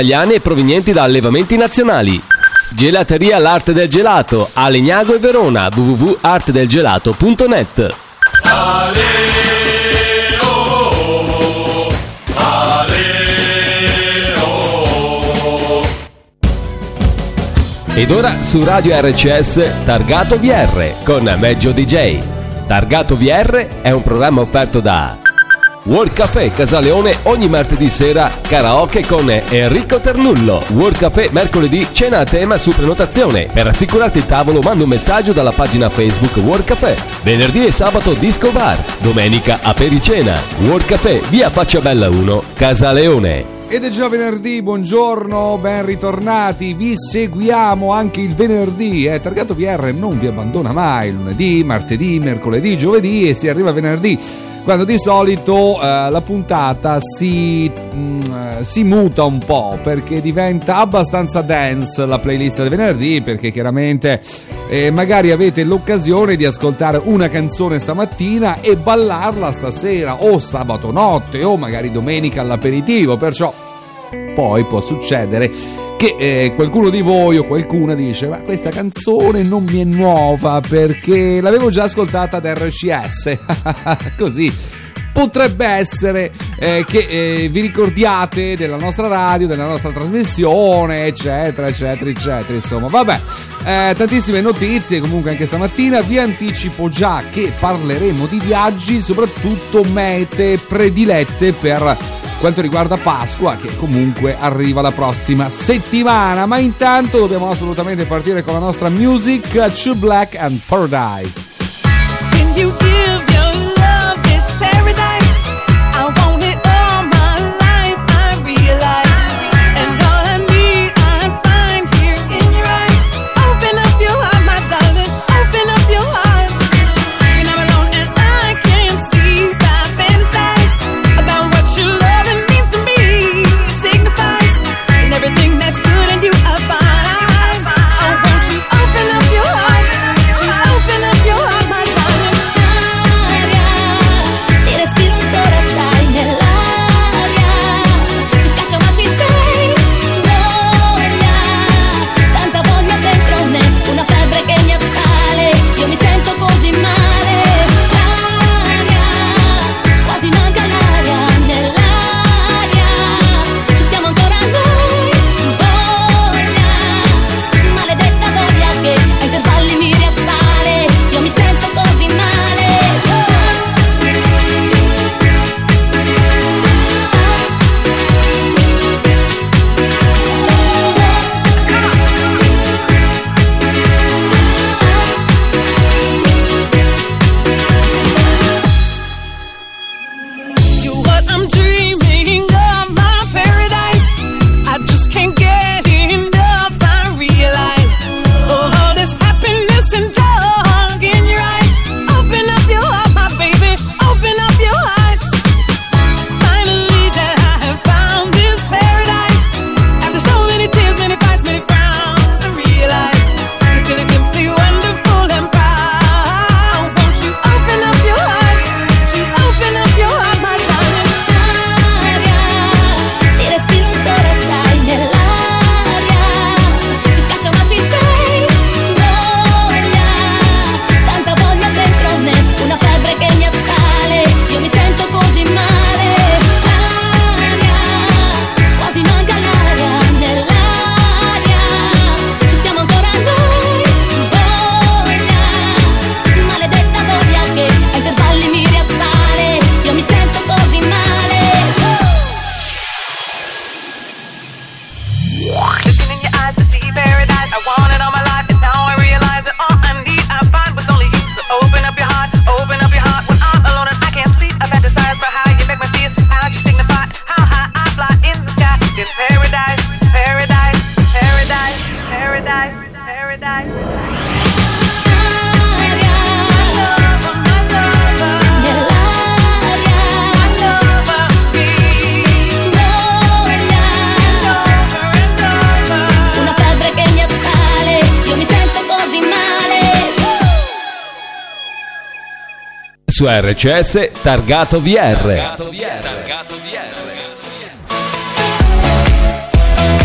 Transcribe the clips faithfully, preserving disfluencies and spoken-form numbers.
italiani e provenienti da allevamenti nazionali. Gelateria L'Arte del Gelato a Legnago e Verona, w w w punto arte del gelato punto net. Ed ora su Radio R C S Targato V R con Meggio D J. Targato V R è un programma offerto da World Café Casaleone ogni martedì sera karaoke con Enrico Ternullo. World Café mercoledì cena a tema su prenotazione. Per assicurarti il tavolo manda un messaggio dalla pagina Facebook World Café. Venerdì e sabato disco bar. Domenica apericena. World Café via Facciabella uno Casaleone. Ed è già venerdì, buongiorno, ben ritornati, vi seguiamo anche il venerdì, eh? Targato V R non vi abbandona mai, lunedì, martedì, mercoledì, giovedì e si arriva venerdì, quando di solito eh, la puntata si, mh, si muta un po', perché diventa abbastanza dance la playlist del venerdì, perché chiaramente eh, magari avete l'occasione di ascoltare una canzone stamattina e ballarla stasera, o sabato notte, o magari domenica all'aperitivo, perciò poi può succedere che eh, qualcuno di voi o qualcuna dice: ma questa canzone non mi è nuova perché l'avevo già ascoltata ad R C S. Così potrebbe essere eh, che eh, vi ricordiate della nostra radio, della nostra trasmissione, eccetera eccetera eccetera. Insomma, vabbè, eh, tantissime notizie comunque anche stamattina. Vi anticipo già che parleremo di viaggi, soprattutto mete predilette per quanto riguarda Pasqua, che comunque arriva la prossima settimana. Ma intanto dobbiamo assolutamente partire con la nostra music. Two Black and Paradise. Can you give your love its paradise? I want it all my life, I realize. And all I need, I find here in your eyes. Open up your heart, my darling, open up your heart. When I'm alone and I can't sleep, I fantasize about what you love and means to me. It signifies and everything that's good in you I find. Oh, won't you open up your heart? You open up your heart, my darling. Ti respiro ancora, stai nell'aria. Ti scaccio ma ci sei. Voglia, tanta voglia dentro me, una febbre che mi assale. Io mi sento così male. L'aria, quasi manca l'aria. Nell'aria ci siamo ancora noi. Voglia, maledetta voglia che a intervalli mi riassale. Io mi sento così male. You what I'm dreaming of, my paradise. I just can't get enough, I realize. Oh, all this happiness and joy in your eyes. Open up your heart, my baby, open up your heart. Finally that I have found this paradise. After so many tears, many fights, many frowns, I realize this feeling simply wonderful and proud. Won't you open up your heart? Won't you open up your heart, my darling? Ti respiro ancora, stai nell'aria. Ti scaccio ma ci sei. Voglia, tanta voglia dentro me, una febbre che mi assale. Io mi sento così male. L'aria, quasi manca l'aria. Nell'aria ci siamo ancora noi. Voglia, maledetta voglia che a intervalli mi riassale. Io mi sento così male. Looking in your eyes to see paradise. I want it all my life, and now I realize that all I need I find was only you. So open up your heart, open up your heart. When I'm alone and I can't sleep, I fantasize about how you make me feel, how you signify, how high I fly in the sky. It's paradise, paradise, paradise, paradise, paradise. Una febbre che mi assale, io mi sento così male. Su R C S Targato V R.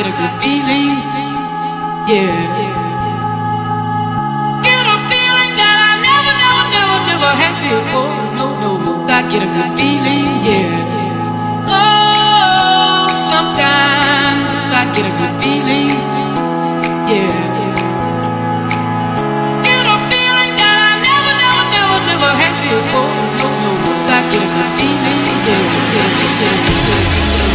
a good feeling, yeah. Get a feeling that I never, never, never, never had before. No, no, no, I get a good feeling, yeah. Oh, sometimes I get a good feeling, yeah. Get a feeling that I never, never, never, never had before. No, no, no, I get a good feeling, yeah, yeah, yeah, yeah.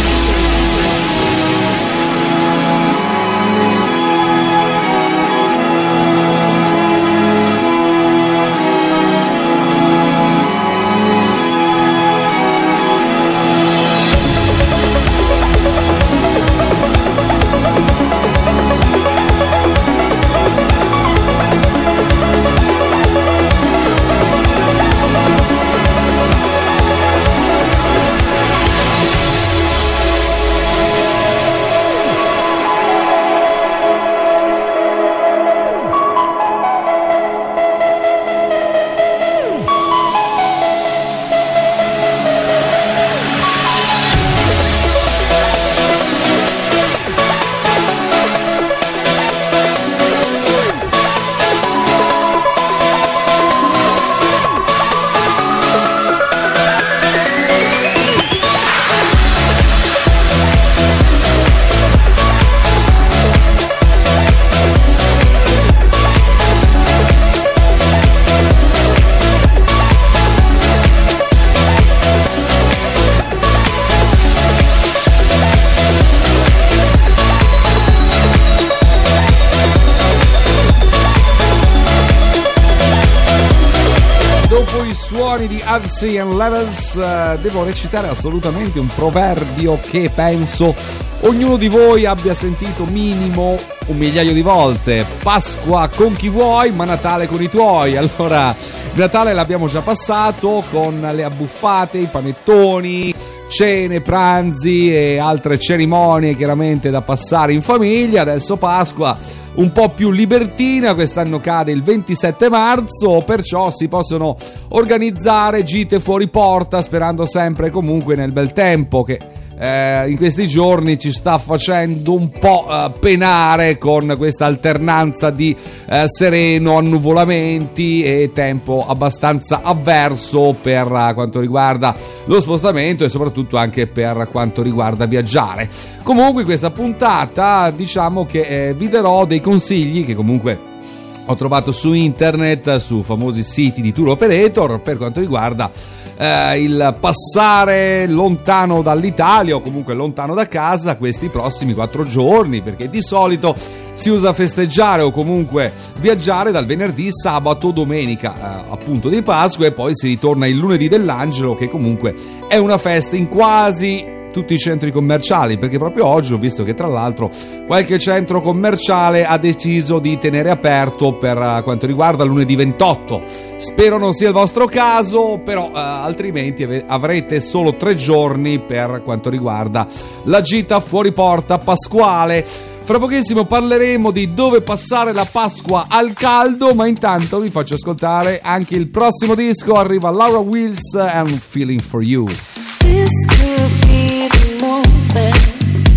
Di Halsey and Levels, eh, devo recitare assolutamente un proverbio che penso ognuno di voi abbia sentito minimo un migliaio di volte: Pasqua con chi vuoi, ma Natale con i tuoi. Allora, Natale l'abbiamo già passato con le abbuffate, i panettoni, cene, pranzi e altre cerimonie chiaramente da passare in famiglia. Adesso Pasqua un po' più libertina, quest'anno cade il ventisette marzo, perciò si possono organizzare gite fuori porta, sperando sempre comunque nel bel tempo che eh, in questi giorni ci sta facendo un po' eh, penare con questa alternanza di eh, sereno, annuvolamenti e tempo abbastanza avverso per uh, quanto riguarda lo spostamento e soprattutto anche per quanto riguarda viaggiare. Comunque in questa puntata diciamo che eh, vi darò dei consigli che comunque ho trovato su internet, su famosi siti di tour operator, per quanto riguarda eh, il passare lontano dall'Italia o comunque lontano da casa questi prossimi quattro giorni, perché di solito si usa festeggiare o comunque viaggiare dal venerdì, sabato, domenica eh, appunto di Pasqua, e poi si ritorna il lunedì dell'Angelo, che comunque è una festa in quasi tutti i centri commerciali, perché proprio oggi ho visto che tra l'altro qualche centro commerciale ha deciso di tenere aperto per quanto riguarda lunedì ventotto. Spero non sia il vostro caso, però eh, altrimenti avrete solo tre giorni per quanto riguarda la gita fuori porta pasquale. Fra pochissimo parleremo di dove passare la Pasqua al caldo, ma intanto vi faccio ascoltare anche il prossimo disco. Arriva Laura Wills and Feeling for You. This could be the moment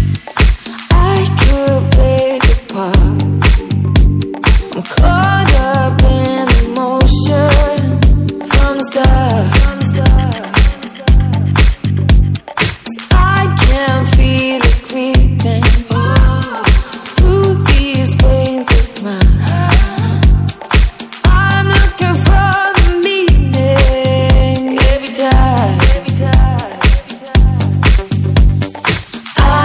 I could play the part. I'm caught up in emotion from the start. I can feel it creeping through these veins of mine. I'm looking for the meaning every time. I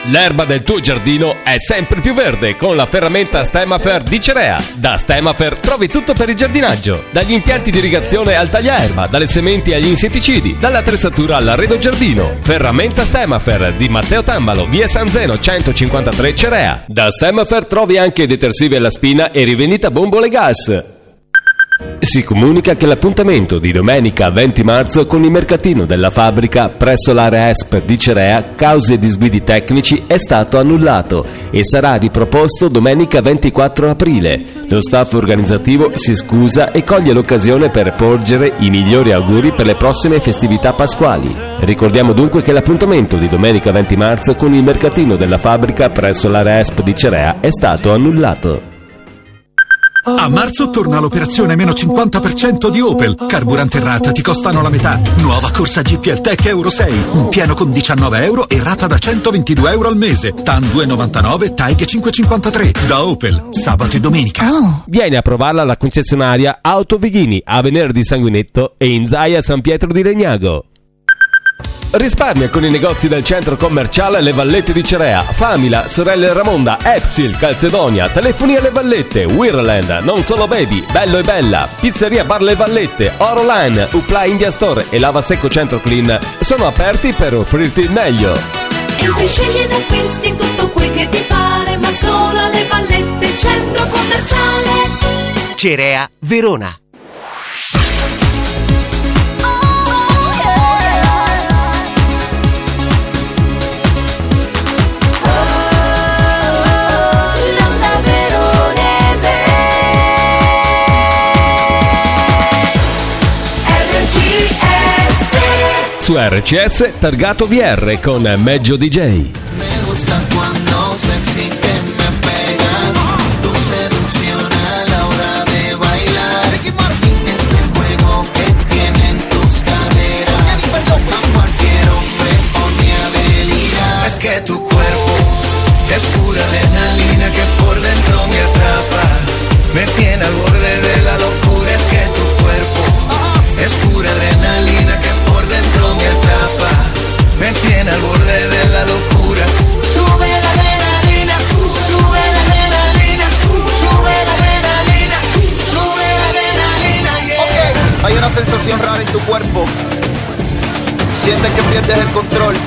L'erba del tuo giardino è sempre più verde con la ferramenta Stemafer di Cerea. Da Stemafer trovi tutto per il giardinaggio, dagli impianti di irrigazione al tagliaerba, dalle sementi agli insetticidi, dall'attrezzatura all'arredo giardino. Ferramenta Stemafer di Matteo Tambalo, via San Zeno centocinquantatré Cerea. Da Stemafer trovi anche detersivi alla spina e rivendita bombole gas. Si comunica che l'appuntamento di domenica venti marzo con il mercatino della fabbrica presso l'area E S P di Cerea, cause disguidi tecnici, è stato annullato e sarà riproposto domenica ventiquattro aprile. Lo staff organizzativo si scusa e coglie l'occasione per porgere i migliori auguri per le prossime festività pasquali. Ricordiamo dunque che l'appuntamento di domenica venti marzo con il mercatino della fabbrica presso l'area E S P di Cerea è stato annullato. A marzo torna l'operazione meno cinquanta per cento di Opel. Carburante e rata ti costano la metà. Nuova corsa G P L Tech Euro sei. Un pieno con diciannove euro e rata da centoventidue euro al mese. T A N due virgola novantanove, Taig cinque virgola cinquantatré. Da Opel, sabato e domenica. Oh. Vieni a provarla alla concessionaria Auto Vighini a Venere di Sanguinetto e in Zaia San Pietro di Legnago. Risparmia con i negozi del centro commerciale Le Vallette di Cerea, Famila, Sorelle Ramonda, Epsil, Calzedonia, Telefoni alle Vallette, Wirland, Non Solo Baby, Bello e Bella, Pizzeria Bar Le Vallette, Orolan, Upla India Store e Lava Secco Centro Clean sono aperti per offrirti il meglio. Entri, scegli ed acquisti tutto quel che ti pare, ma solo alle Vallette, centro commerciale Cerea, Verona. Su R C S Targato V R con Meggio D J. Me gusta cuando sexy te me pegas, tu seducción a la hora de bailar. Ricky Martin, ese juego que tienen tus caderas, a cualquier hombre pone a delirar. Es que tu cuerpo es pura adrenalina que por dentro me atrapa, me tiene al borde de la locura. Es que tu cuerpo es pura adrenalina que por dentro me atrapa, me tiene al borde de la locura. Sube la adrenalina, sube la adrenalina, sube la adrenalina, sube la adrenalina, yeah. Ok, hay una sensación rara en tu cuerpo, sientes que pierdes el control.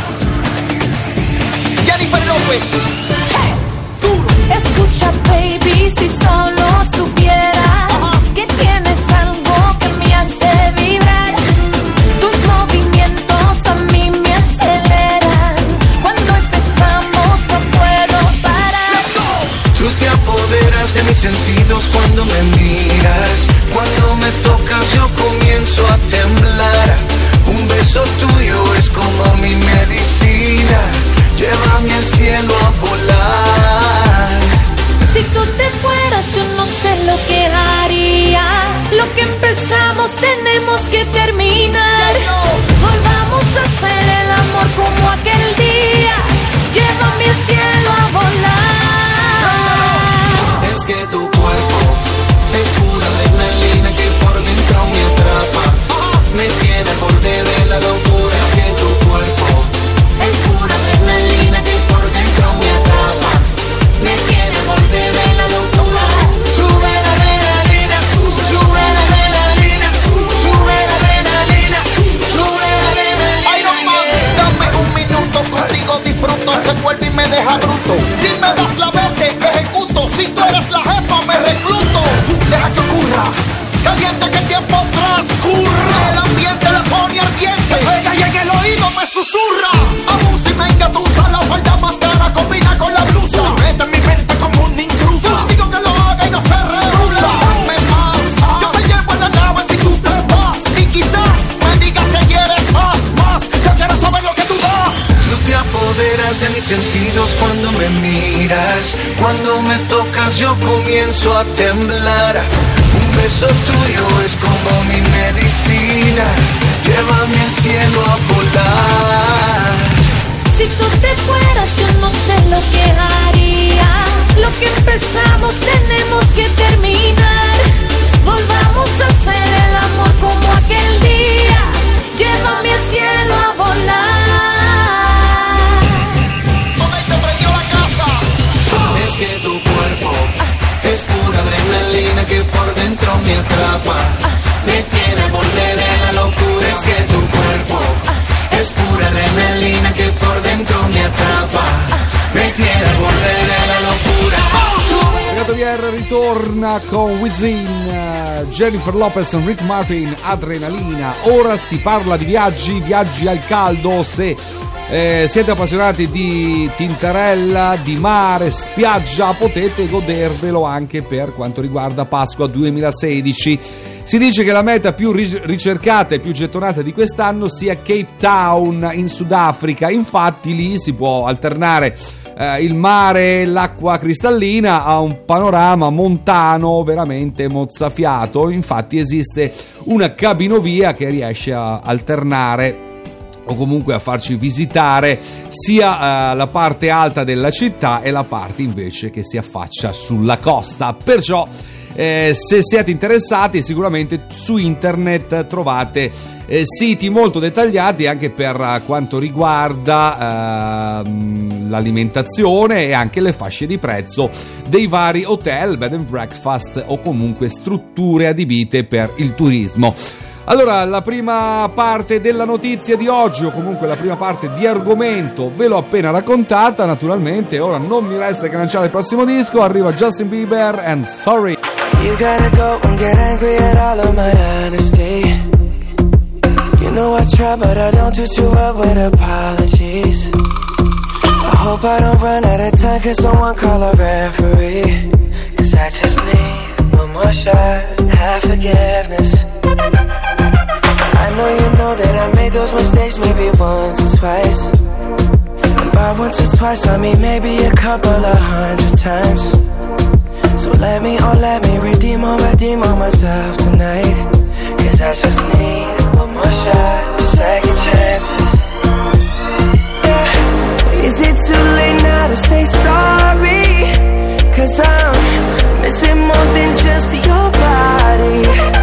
Jennifer López, hey, duro. Escucha, baby, si solo supieras uh-huh. que tienes algo que me hace vibrar. Tus movimientos a mí me aceleran. Cuando empezamos no puedo parar. Tú te apoderas de mis sentidos cuando me miras. Cuando me tocas yo comienzo a temblar. Un beso tuyo es como mi medicina. Llévame al cielo a volar. Si tú te fueras yo no sé lo que haría. Lo que empezamos tenemos que terminar. Volvamos a hacer el amor como aquel día. Llévame al cielo a volar. Es que tu cuerpo es pura adrenalina que por dentro me atrapa, me tiene al borde de la locura. Es que tu cuerpo es pura adrenalina que por dentro me atrapa, me tiene al borde de la locura. Sube la adrenalina, sube la adrenalina, sube la adrenalina, sube la adrenalina. Ay, no mames, dame un minuto contigo, disfruto, se vuelve y me deja bruto. Si me das la verde, ejecuto. Si tú eres la jefa, me recluto. Deja que ocurra, caliente que el tiempo transcurra. El ambiente la pone ardiente, se pega y en el oído me susurra. Abusa y me engatusa, la falda más cara combina con la blusa. Se mete en mi mente como un intruso. Yo digo que lo haga y no se rehúsa. Dame más, yo te llevo en la nave si tú te vas. Y quizás me digas que quieres más, más. Yo quiero saber lo que tú das. Tú te apoderas de mis sentidos cuando me miras. Cuando me tocas yo comienzo a temblar. Un beso tuyo es como mi medicina. Llévame al cielo a volar. Si tú te fueras yo no sé lo que haría. Lo que empezamos tenemos que terminar. Volvamos a hacer el amor como aquel día. Llévame al cielo a volar. me atrapa, me tiene al borde de la locura. Es que tu cuerpo es pura adrenalina que por dentro me atrapa, me tiene al borde de la locura. Targato V R ritorna con Within, uh, Jennifer Lopez e Rick Martin, Adrenalina. Ora si parla di viaggi, viaggi al caldo. Se eh, siete appassionati di Tintarella, di mare, spiaggia, potete godervelo anche per quanto riguarda Pasqua duemilasedici. Si dice che la meta più ricercata e più gettonata di quest'anno sia Cape Town in Sudafrica. Infatti lì si può alternare eh, il mare e l'acqua cristallina a un panorama montano veramente mozzafiato. Infatti esiste una cabinovia che riesce a alternare o comunque a farci visitare sia eh, la parte alta della città e la parte invece che si affaccia sulla costa. Perciò Eh, se siete interessati, sicuramente su internet trovate eh, siti molto dettagliati anche per uh, quanto riguarda uh, l'alimentazione e anche le fasce di prezzo dei vari hotel, bed and breakfast o comunque strutture adibite per il turismo. Allora, la prima parte della notizia di oggi, o comunque la prima parte di argomento, ve l'ho appena raccontata, naturalmente. Ora non mi resta che lanciare il prossimo disco. Arriva Justin Bieber and Sorry. You gotta go and get angry at all of my honesty. You know I try, but I don't do too well with apologies. I hope I don't run out of time, cause someone call a referee. Cause I just need one more shot, have forgiveness. I know you know that I made those mistakes maybe once or twice. And by once or twice I mean maybe a couple of hundred times. So let me, oh let me redeem or redeem on myself tonight. Cause I just need one more shot, second chances. Yeah. Is it too late now to say sorry? Cause I'm missing more than just your body.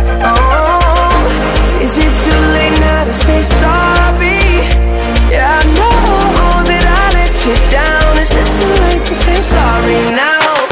Oh, is it too late now to say sorry? Yeah, I know that I let you down. Is it too late to say sorry now?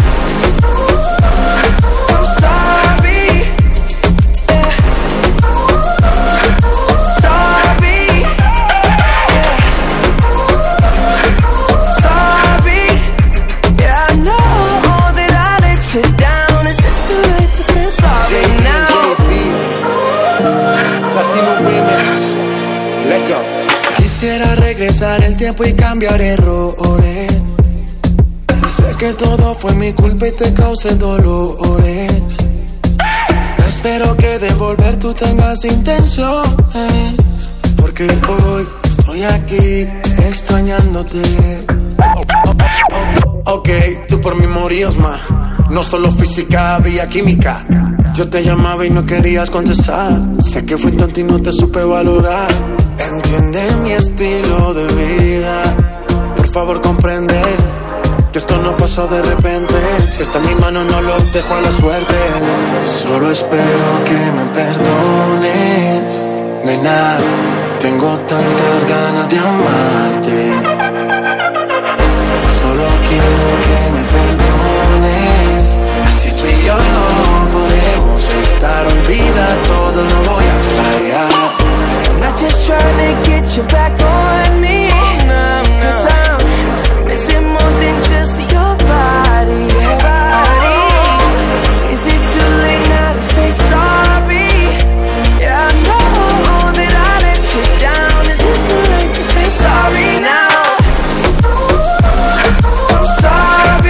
Quisiera regresar el tiempo y cambiar errores. Sé que todo fue mi culpa y te causé dolores. Espero que de volver tú tengas intenciones, porque hoy estoy aquí extrañándote. Oh, oh, oh, oh. Ok, tú por mí morías más. No solo física, había química. Yo te llamaba y no querías contestar. Sé que fui tonto y no te supe valorar. Entiende mi estilo de vida. Por favor comprende que esto no pasó de repente. Si está en mi mano no lo dejo a la suerte. Solo espero que me perdones, nena. Tengo tantas ganas de amarte. Solo quiero que me perdones. Así tú y yo no podemos estar. Olvida todo, no voy a fallar. I'm not just trying to get you back on me. No, no. Cause I'm missing more than just your body. body. Is it too late now to say sorry? Yeah, I know that I let you down. Is it too late to say sorry now? I'm sorry.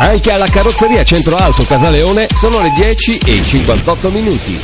Anche alla carrozzeria Centro Auto Casaleone sono le dieci e cinquantotto minuti.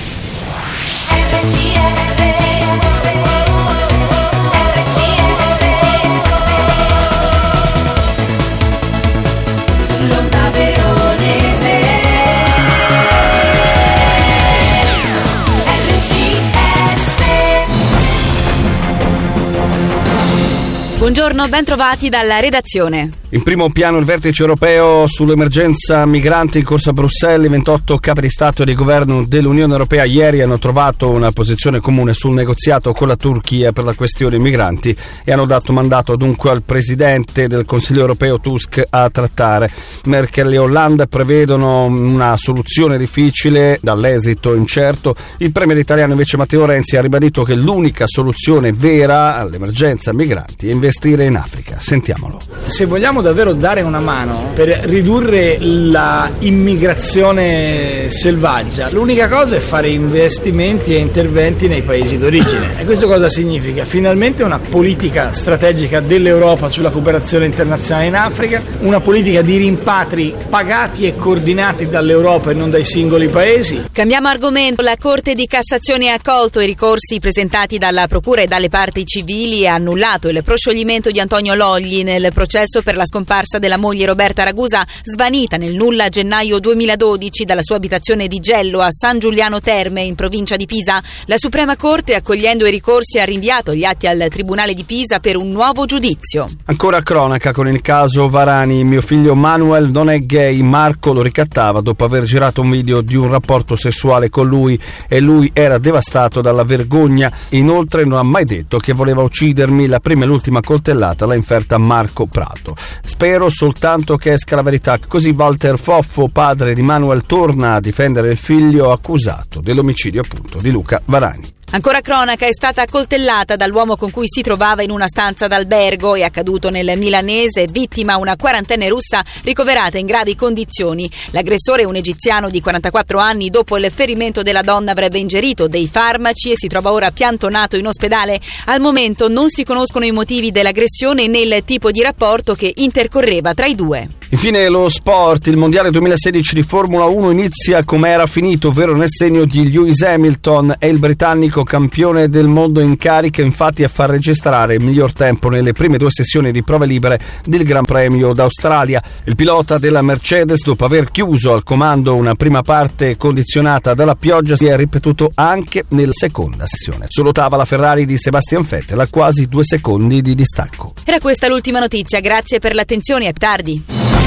Buongiorno, ben trovati dalla redazione. In primo piano il vertice europeo sull'emergenza migranti in corso a Bruxelles. I ventotto capi di Stato e di governo dell'Unione Europea ieri hanno trovato una posizione comune sul negoziato con la Turchia per la questione migranti e hanno dato mandato dunque al presidente del Consiglio europeo Tusk a trattare. Merkel e Hollande prevedono una soluzione difficile dall'esito incerto. Il premier italiano invece Matteo Renzi ha ribadito che l'unica soluzione vera all'emergenza migranti è investire in Africa. Sentiamolo. Se vogliamo davvero dare una mano per ridurre la immigrazione selvaggia, l'unica cosa è fare investimenti e interventi nei paesi d'origine. E questo cosa significa? Finalmente una politica strategica dell'Europa sulla cooperazione internazionale in Africa, una politica di rimpatri pagati e coordinati dall'Europa e non dai singoli paesi. Cambiamo argomento. La Corte di Cassazione ha accolto i ricorsi presentati dalla Procura e dalle parti civili e ha annullato il proscioglimento di Antonio Logli nel processo per la scomparsa della moglie Roberta Ragusa, svanita nel nulla a gennaio duemiladodici dalla sua abitazione di Gello a San Giuliano Terme in provincia di Pisa. La Suprema Corte, accogliendo i ricorsi, ha rinviato gli atti al Tribunale di Pisa per un nuovo giudizio. Ancora cronaca con il caso Varani. Mio figlio Manuel non è gay, Marco lo ricattava dopo aver girato un video di un rapporto sessuale con lui e lui era devastato dalla vergogna. Inoltre non ha mai detto che voleva uccidermi. La prima e l'ultima coltellata l'ha inferta Marco Prato. Spero soltanto che esca la verità. Così Walter Foffo, padre di Manuel, torna a difendere il figlio accusato dell'omicidio appunto di Luca Varani. Ancora cronaca, è stata accoltellata dall'uomo con cui si trovava in una stanza d'albergo. È accaduto nel milanese, vittima una quarantenne russa ricoverata in gravi condizioni. L'aggressore, un egiziano di quarantaquattro anni, dopo il ferimento della donna avrebbe ingerito dei farmaci e si trova ora piantonato in ospedale. Al momento non si conoscono i motivi dell'aggressione né il tipo di rapporto che intercorreva tra i due. Infine lo sport. Il mondiale duemilasedici di Formula uno inizia come era finito, ovvero nel segno di Lewis Hamilton. È il britannico campione del mondo in carica, infatti a far registrare il miglior tempo nelle prime due sessioni di prove libere del Gran Premio d'Australia. Il pilota della Mercedes, dopo aver chiuso al comando una prima parte condizionata dalla pioggia, si è ripetuto anche nella seconda sessione. Solotava la Ferrari di Sebastian Vettel a quasi due secondi di distacco. Era questa l'ultima notizia, grazie per l'attenzione e a tardi.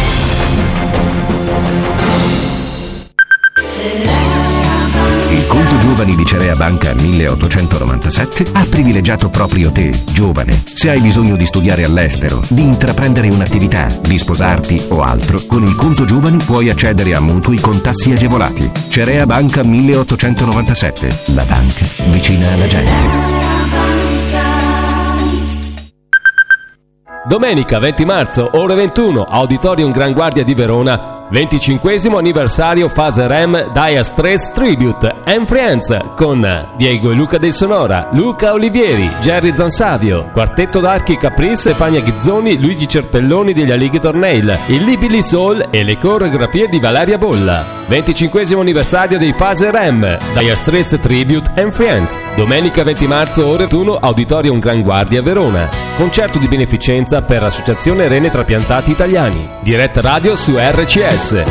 Il conto giovani di Cerea Banca milleottocentonovantasette ha privilegiato proprio te, giovane. Se hai bisogno di studiare all'estero, di intraprendere un'attività, di sposarti o altro, con il conto giovani puoi accedere a mutui con tassi agevolati. Cerea Banca milleottocentonovantasette, la banca vicina alla gente. Domenica venti marzo, ore ventuno, Auditorium Gran Guardia di Verona, venticinquesimo anniversario Fase R E M Dire Straits Tribute and Friends con Diego e Luca del Sonora, Luca Olivieri, Jerry Zansavio, Quartetto d'Archi Caprice, Fania Ghizzoni, Luigi Cerpelloni degli Alligator Nail, il Libili Soul e le coreografie di Valeria Bolla. venticinquesimo anniversario dei Fase R E M Dire Straits Tribute and Friends, domenica venti marzo, ore ventuno, Auditorium Gran Guardia Verona. Concerto di beneficenza per l'Associazione Rene Trapiantati Italiani. Diretta radio su R C S.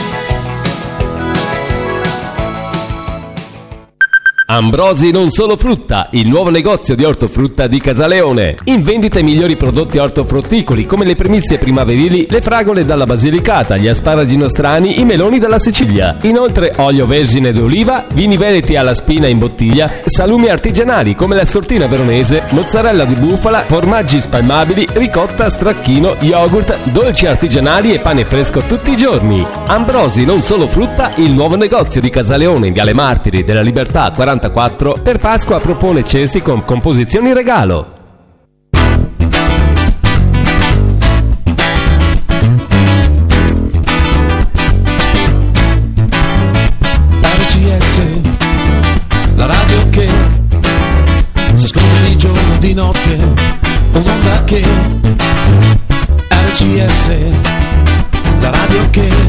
Ambrosi non solo frutta, il nuovo negozio di ortofrutta di Casaleone. In vendita i migliori prodotti ortofrutticoli come le primizie primaverili, le fragole dalla Basilicata, gli asparagi nostrani, i meloni dalla Sicilia. Inoltre olio vergine d'oliva, vini veneti alla spina in bottiglia, salumi artigianali come la sortina veronese, mozzarella di bufala, formaggi spalmabili, ricotta, stracchino, yogurt, dolci artigianali e pane fresco tutti i giorni. Ambrosi non solo frutta, il nuovo negozio di Casaleone in Viale Martiri della Libertà quarantaquattro, per Pasqua propone cesti con composizioni regalo. R C S, la radio che si ascolta di giorno, di notte, un'onda che R C S, la radio che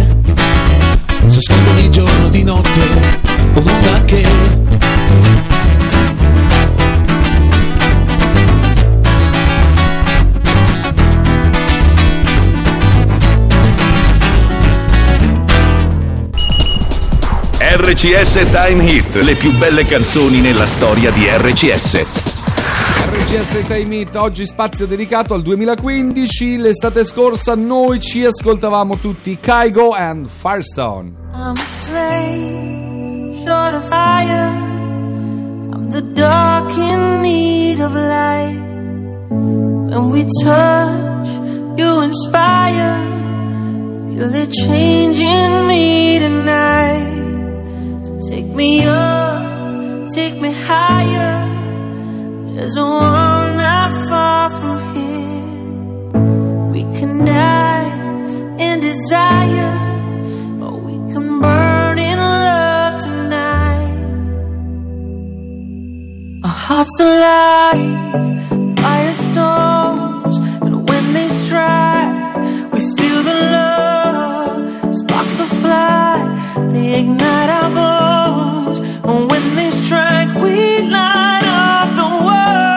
R C S Time Hit, le più belle canzoni nella storia di R C S. R C S Time Hit, oggi spazio dedicato al duemilaquindici. L'estate scorsa noi ci ascoltavamo tutti Kygo and Firestone. I'm afraid, short of fire. I'm the dark in need of light. When we touch, you inspire. Feel it changing me tonight. So take me up, take me higher. There's a world not far from here. We can dance in desire, or we can burn in love tonight. Our hearts alive, firestorms, and when they strike, we feel the love. Sparks will fly, they ignite our bones, and when they strike, we light up the world.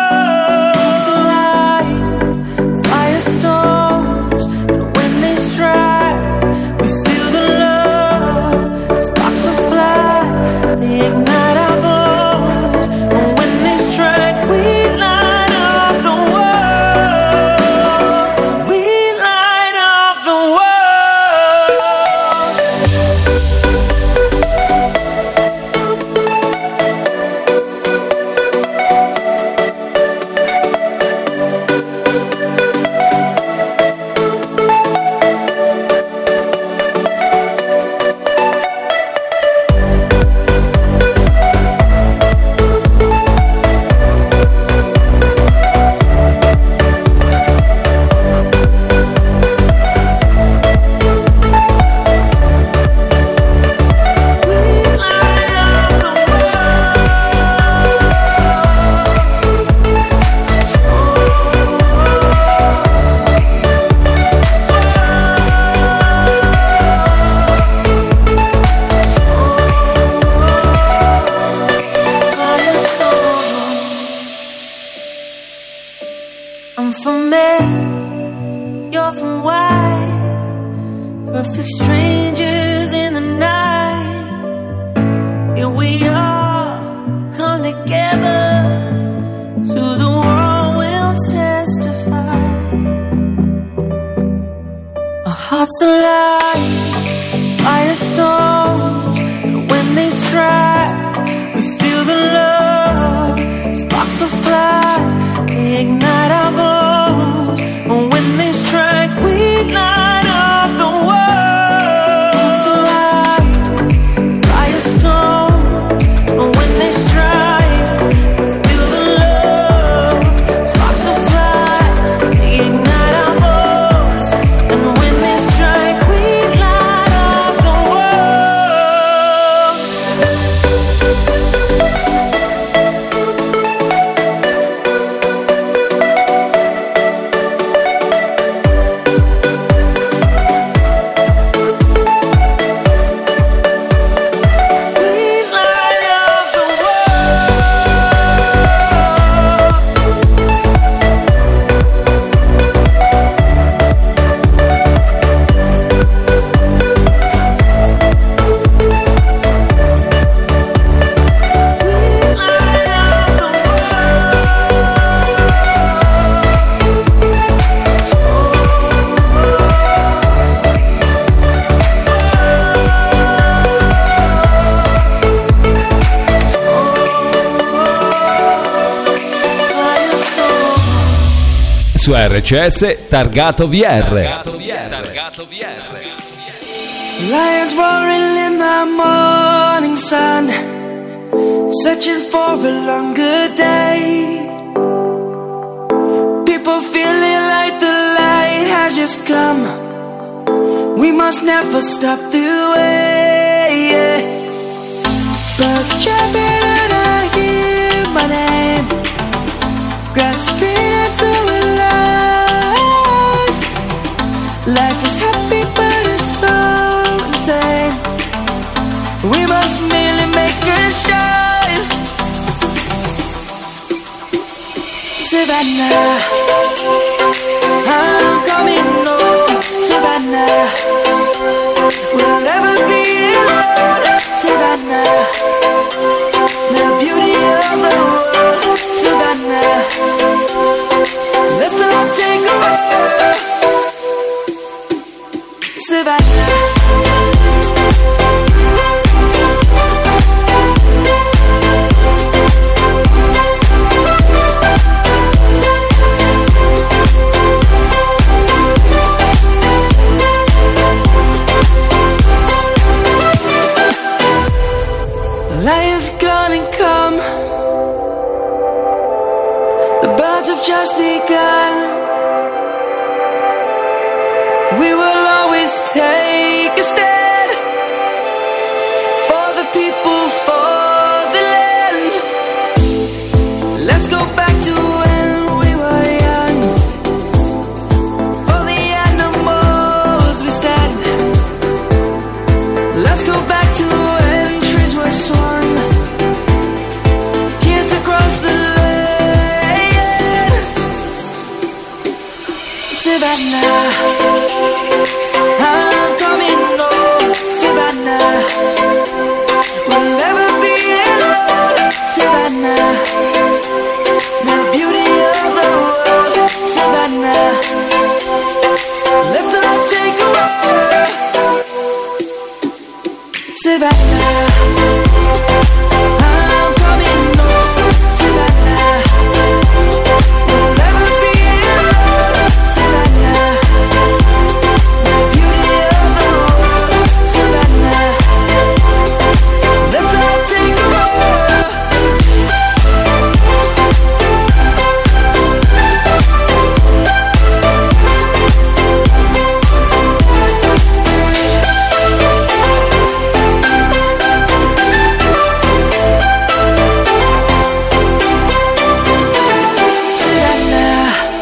I'm from Meth, you're from Y. Perfect strangers in the night. Here we are, come together. To the world we'll testify. Our hearts alive, firestorms, and when they strike, we feel the love. Sparks will fly, they ignite our bones, and when they strike, we light up the world. It's alive, firestorm, and when they strike, we feel the love. Sparks will fly, they ignite our bones, and when they strike, we light up the world. Su R C S Targato V R. Lions roaring in the morning sun, searching for a longer day. People feeling like the light has just come. We must never stop the way. Birds chirping and I hear my name, grasping into a life. Life is happy but it's so insane. We must merely make a start. Savannah, I'm coming home. Savannah, we'll never be alone. Savannah. just begun. We will always take a stand for the people, for the land. Let's go back to when we were young. For the animals we stand. Let's go back to when trees were swung. Kids across the land. Savannah, I'm coming home. Savannah, we'll never be alone. Savannah, the beauty of the world. Savannah, let's all take a walk. Savannah, I'm coming home. Savannah, we'll never be alone. Savannah, the beauty of the world. Savannah, let's all take a walk. Savannah,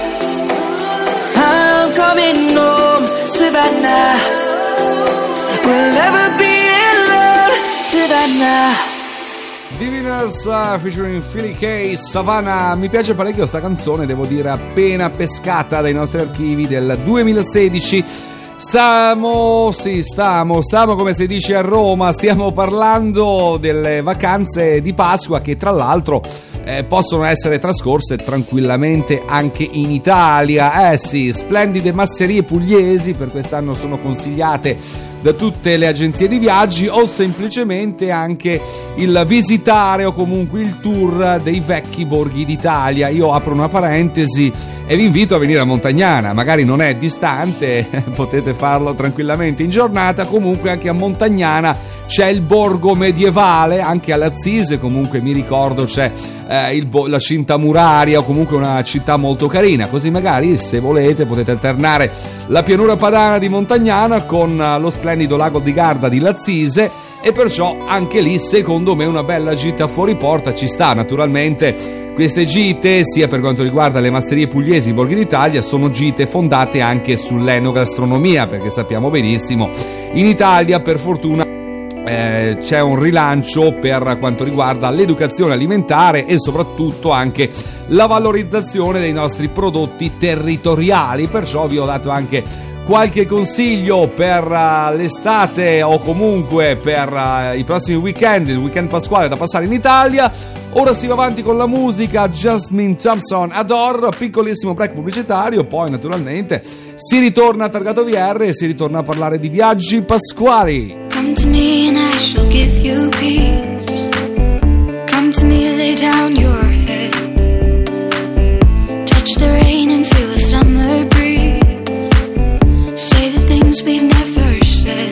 I'm coming home. Savannah, we'll never be alone. Savannah. Diviners uh, featuring Philly K, Savannah. Mi piace parecchio sta canzone, devo dire appena pescata dai nostri archivi del duemilasedici. Stiamo, sì, stiamo, stiamo come si dice a Roma, stiamo parlando delle vacanze di Pasqua che tra l'altro eh, possono essere trascorse tranquillamente anche in Italia. Eh sì, splendide masserie pugliesi per quest'anno sono consigliate da tutte le agenzie di viaggi, o semplicemente anche il visitare o comunque il tour dei vecchi borghi d'Italia. Io apro una parentesi e vi invito a venire a Montagnana, magari non è distante, potete farlo tranquillamente in giornata. Comunque anche a Montagnana c'è il borgo medievale, anche a Lazzise comunque mi ricordo c'è eh, il bo- la cinta muraria, o comunque una città molto carina, così magari se volete potete alternare la pianura padana di Montagnana con eh, lo splendido lago di Garda di Lazzise, e perciò anche lì secondo me una bella gita fuori porta ci sta. Naturalmente queste gite, sia per quanto riguarda le masserie pugliesi, i borghi d'Italia, sono gite fondate anche sull'enogastronomia, perché sappiamo benissimo in Italia per fortuna Eh, c'è un rilancio per quanto riguarda l'educazione alimentare e soprattutto anche la valorizzazione dei nostri prodotti territoriali. Perciò vi ho dato anche qualche consiglio per uh, l'estate o comunque per uh, i prossimi weekend, il weekend pasquale da passare in Italia. Ora si va avanti con la musica. Jasmine Thompson, Adore, piccolissimo break pubblicitario, poi naturalmente si ritorna a Targato V R e si ritorna a parlare di viaggi pasquali. Come to me and I shall give you peace. Come to me, lay down your head. Touch the rain and feel the summer breeze. Say the things we've never said.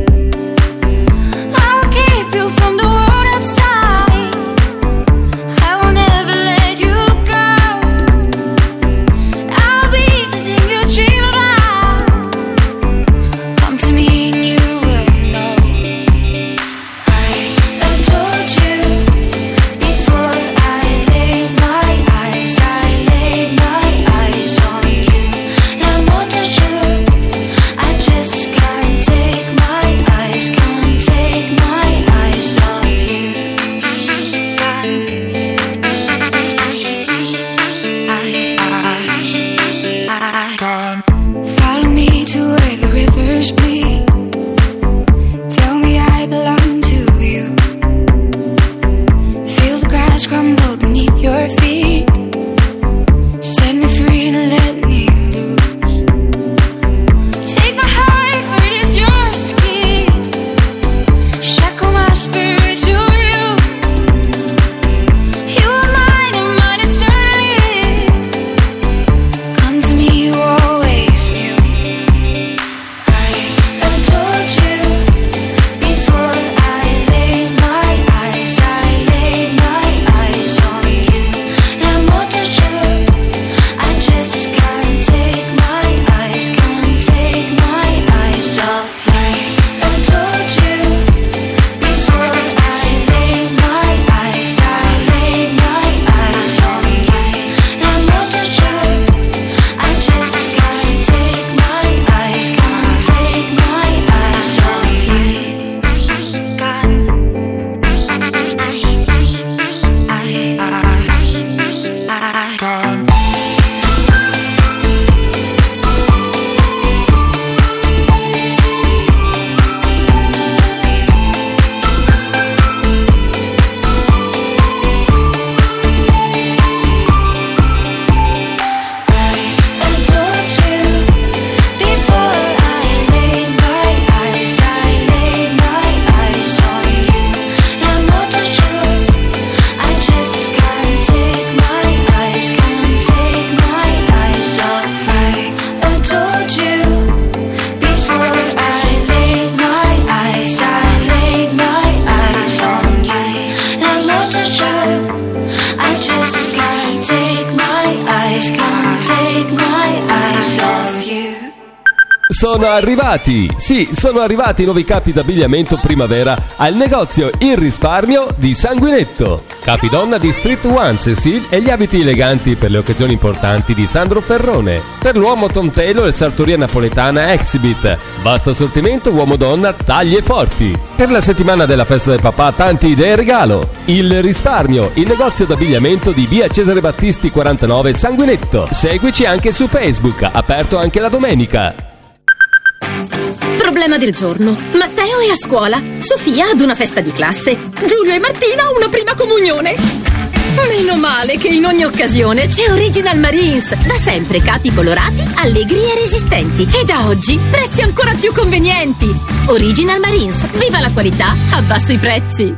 I'll keep you from the world outside. I will never let you go. I'll be the thing you dream about. Come to me and you will know. I told you before I Sono arrivati, sì, sono arrivati i nuovi capi d'abbigliamento primavera al negozio Il Risparmio di Sanguinetto. Capi donna di Street One Cecil e gli abiti eleganti per le occasioni importanti di Sandro Ferrone. Per l'uomo Tom Taylor e sartoria napoletana Exhibit. Vasto assortimento uomo-donna taglie forti. Per la settimana della festa del papà tanti idee e regalo. Il Risparmio, il negozio d'abbigliamento di via Cesare Battisti quarantanove Sanguinetto. Seguici anche su Facebook, aperto anche la domenica. Problema del giorno. Matteo è a scuola, Sofia ad una festa di classe, Giulio e Martina a una prima comunione. Meno male che in ogni occasione c'è Original Marines. Da sempre capi colorati, allegri e resistenti. E da oggi prezzi ancora più convenienti. Original Marines. Viva la qualità, abbasso i prezzi.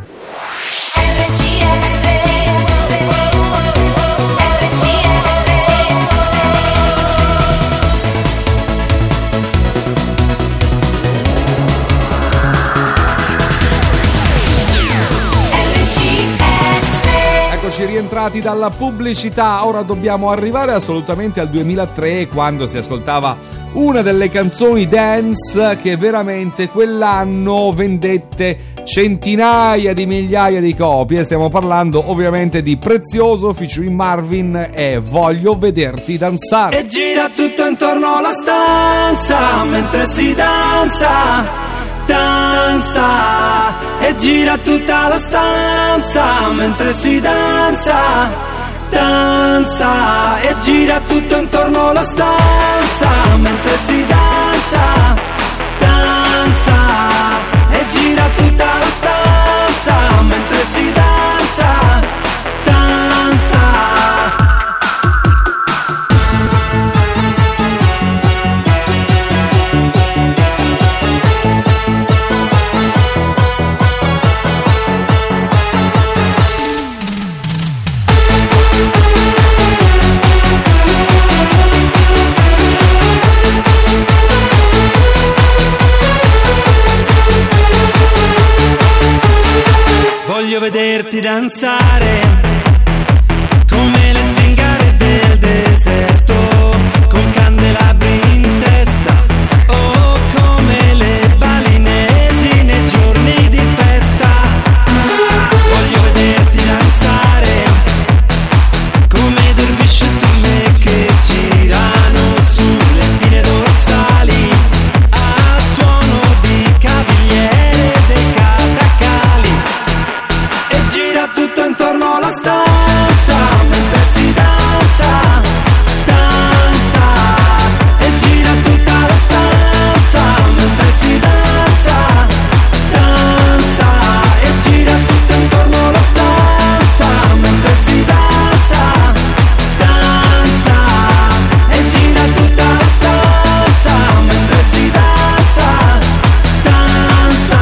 Eccoci rientrati dalla pubblicità. Ora dobbiamo arrivare assolutamente al duemilatré, quando si ascoltava una delle canzoni dance che veramente quell'anno vendette centinaia di migliaia di copie. Stiamo parlando ovviamente di Prezioso featuring Marvin e Voglio vederti danzare. E gira tutto intorno alla stanza mentre si danza, danza. E gira tutta la stanza mentre si danza, danza. E gira tutto intorno alla stanza mentre si danza, danza. E gira tutta la stanza mentre si danza, danza. Voglio vederti danzare come le zingare del deserto, con candelabri in testa, o come le balinesi nei giorni di festa. Voglio vederti danzare come dervisci e turme che girano sulle spine dorsali a suono di cavigliere dei catacali. Gira tutto intorno alla stanza mentre si danza, danza. E gira tutta la stanza mentre si danza, danza. E gira tutto intorno alla stanza mentre si danza, danza. E gira tutta la stanza mentre si danza, danza.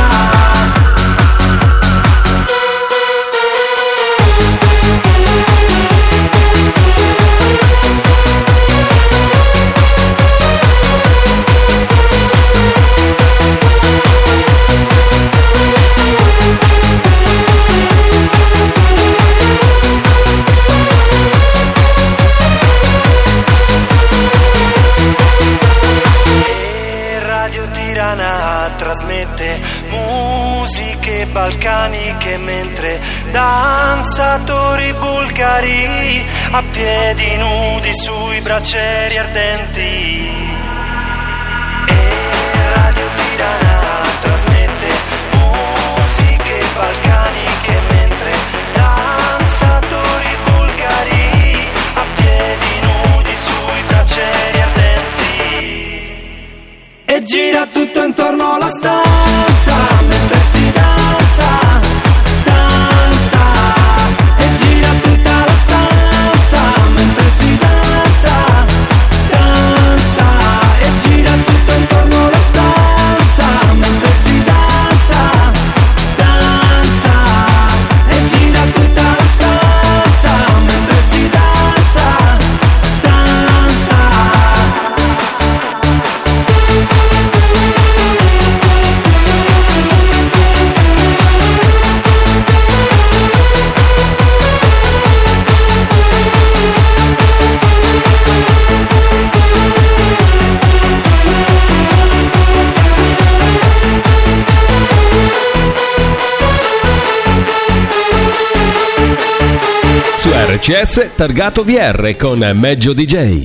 Trasmette musiche balcaniche mentre danzatori bulgari a piedi nudi sui braccieri ardenti. E Radio Tirana trasmette musiche balcaniche mentre danzatori bulgari a piedi nudi sui braccieri ardenti. E gira tutto intorno alla stanza mentre si danza, danza. E gira tutta la stanza mentre si danza, danza. E gira tutto intorno alla stanza mentre si danza. C S targato V R con Meggio D J.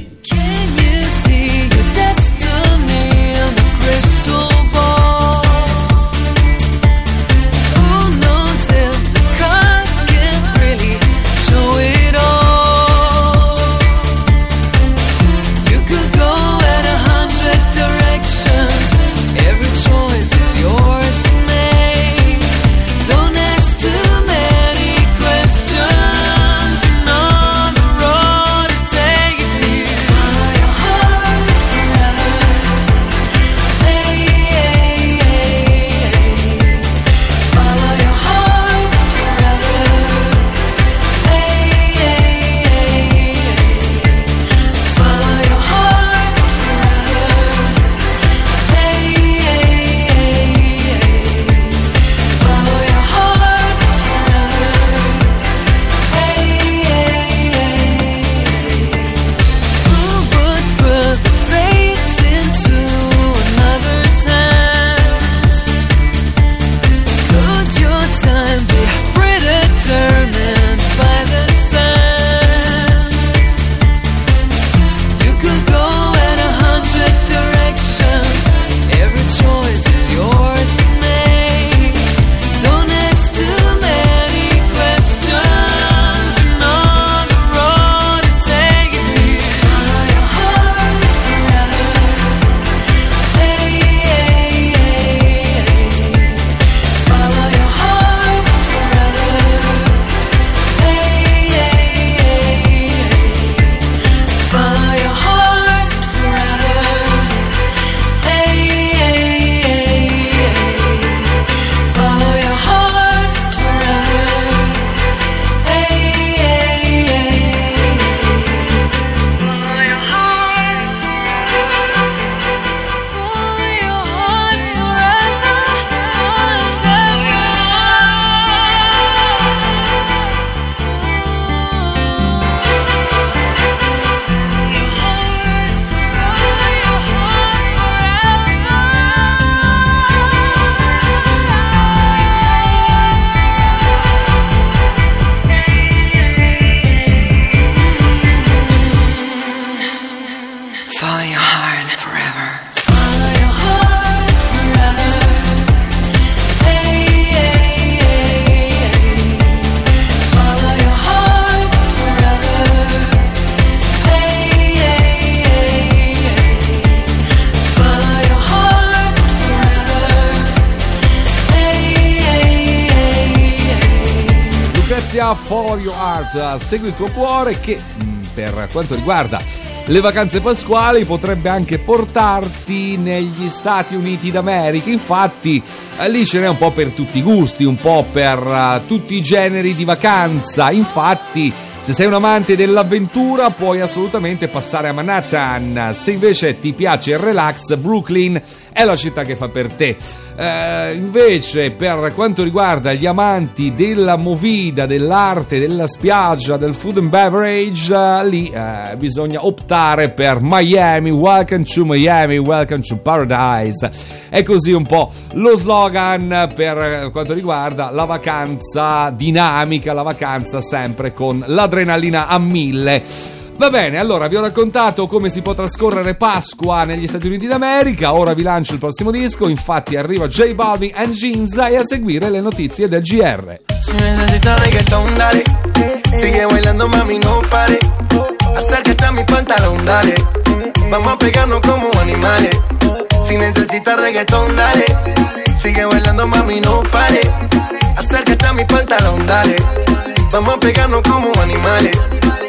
Follow Your Heart, segui il tuo cuore, che mh, per quanto riguarda le vacanze pasquali potrebbe anche portarti negli Stati Uniti d'America. Infatti eh, lì ce n'è un po' per tutti i gusti, un po' per uh, tutti i generi di vacanza. Infatti se sei un amante dell'avventura puoi assolutamente passare a Manhattan, se invece ti piace il relax, Brooklyn è la città che fa per te. Eh, invece per quanto riguarda gli amanti della movida, dell'arte, della spiaggia, del food and beverage, eh, lì eh, bisogna optare per Miami. Welcome to Miami, welcome to Paradise. È così un po' lo slogan per quanto riguarda la vacanza dinamica, la vacanza sempre con l'adrenalina a mille. Va bene, allora vi ho raccontato come si può trascorrere Pasqua negli Stati Uniti d'America. Ora vi lancio il prossimo disco, infatti arriva J Balvin and Jeans, e a seguire le notizie del G R. Si necesita reggaetón, dale. Sigue bailando, mami, no pare. Acércate a mi pantalón, dale. Vamos a pegarnos como animales. Si necesita reggaetón, dale. Sigue bailando, mami, no pare. Acércate a mi pantalón, dale. Vamos a pegarnos como animales.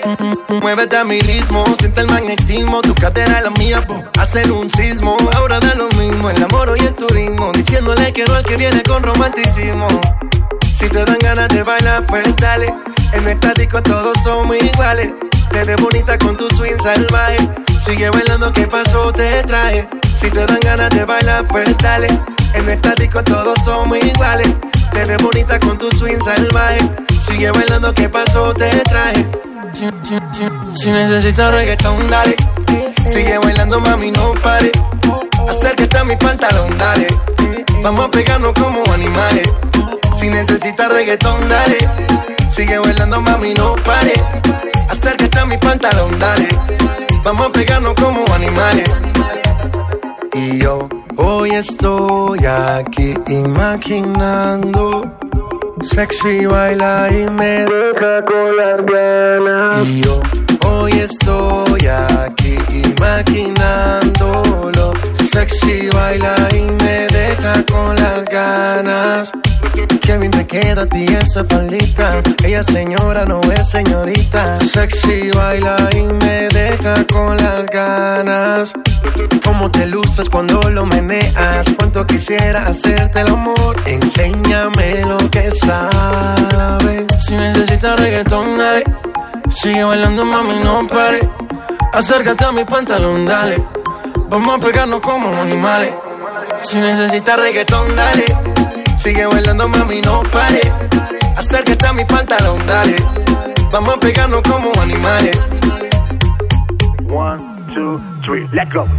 Muévete a mi ritmo, siente el magnetismo. Tu cadera es la mía, po, hacen un sismo. Ahora da lo mismo el amor y el turismo, diciéndole que no al que viene con romanticismo. Si te dan ganas de bailar, pues dale. En nuestra disco todos somos iguales. Te ves bonita con tu swing salvaje. Sigue bailando, ¿qué pasó? Te traje. Si te dan ganas de bailar, pues dale. En nuestra disco todos somos iguales. Te ves bonita con tu swing salvaje. Sigue bailando, ¿qué pasó? Te traje. Si, si, si, si necesitas reggaetón, dale. Sigue bailando, mami, no pare. Acércate a mi pantalón, dale. Vamos a pegarnos como animales. Si necesitas reggaetón, dale. Sigue bailando, mami, no pare. Acércate a mi pantalón, dale. Vamos a pegarnos como animales. Y yo hoy estoy aquí imaginando sexy baila y me deja con las ganas. Y yo hoy estoy aquí imaginándolo. Sexy baila y me deja con las ganas. Qué bien te queda a ti esa faldita. Ella señora no es señorita. Sexy baila y me deja con las ganas. Cómo te luces cuando lo meneas. Cuánto quisiera hacerte el amor. Enséñame lo que sabes. Si necesitas reggaetón, dale. Sigue bailando, mami, no pare. Acércate a mi pantalón, dale. Vamos a pegarnos como animales. Si necesitas reggaetón, dale. Sigue bailando, mami, no pare. Acércate a mi pantalón, dale. Vamos a pegarnos como animales. One, two, three, let's go.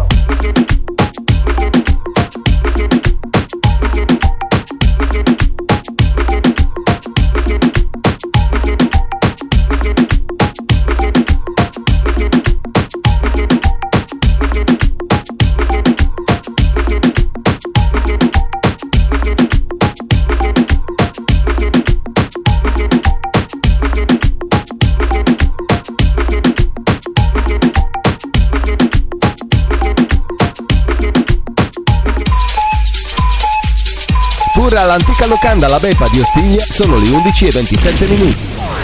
Pure all'antica locanda La Beppa di Ostiglia sono le undici e ventisette minuti.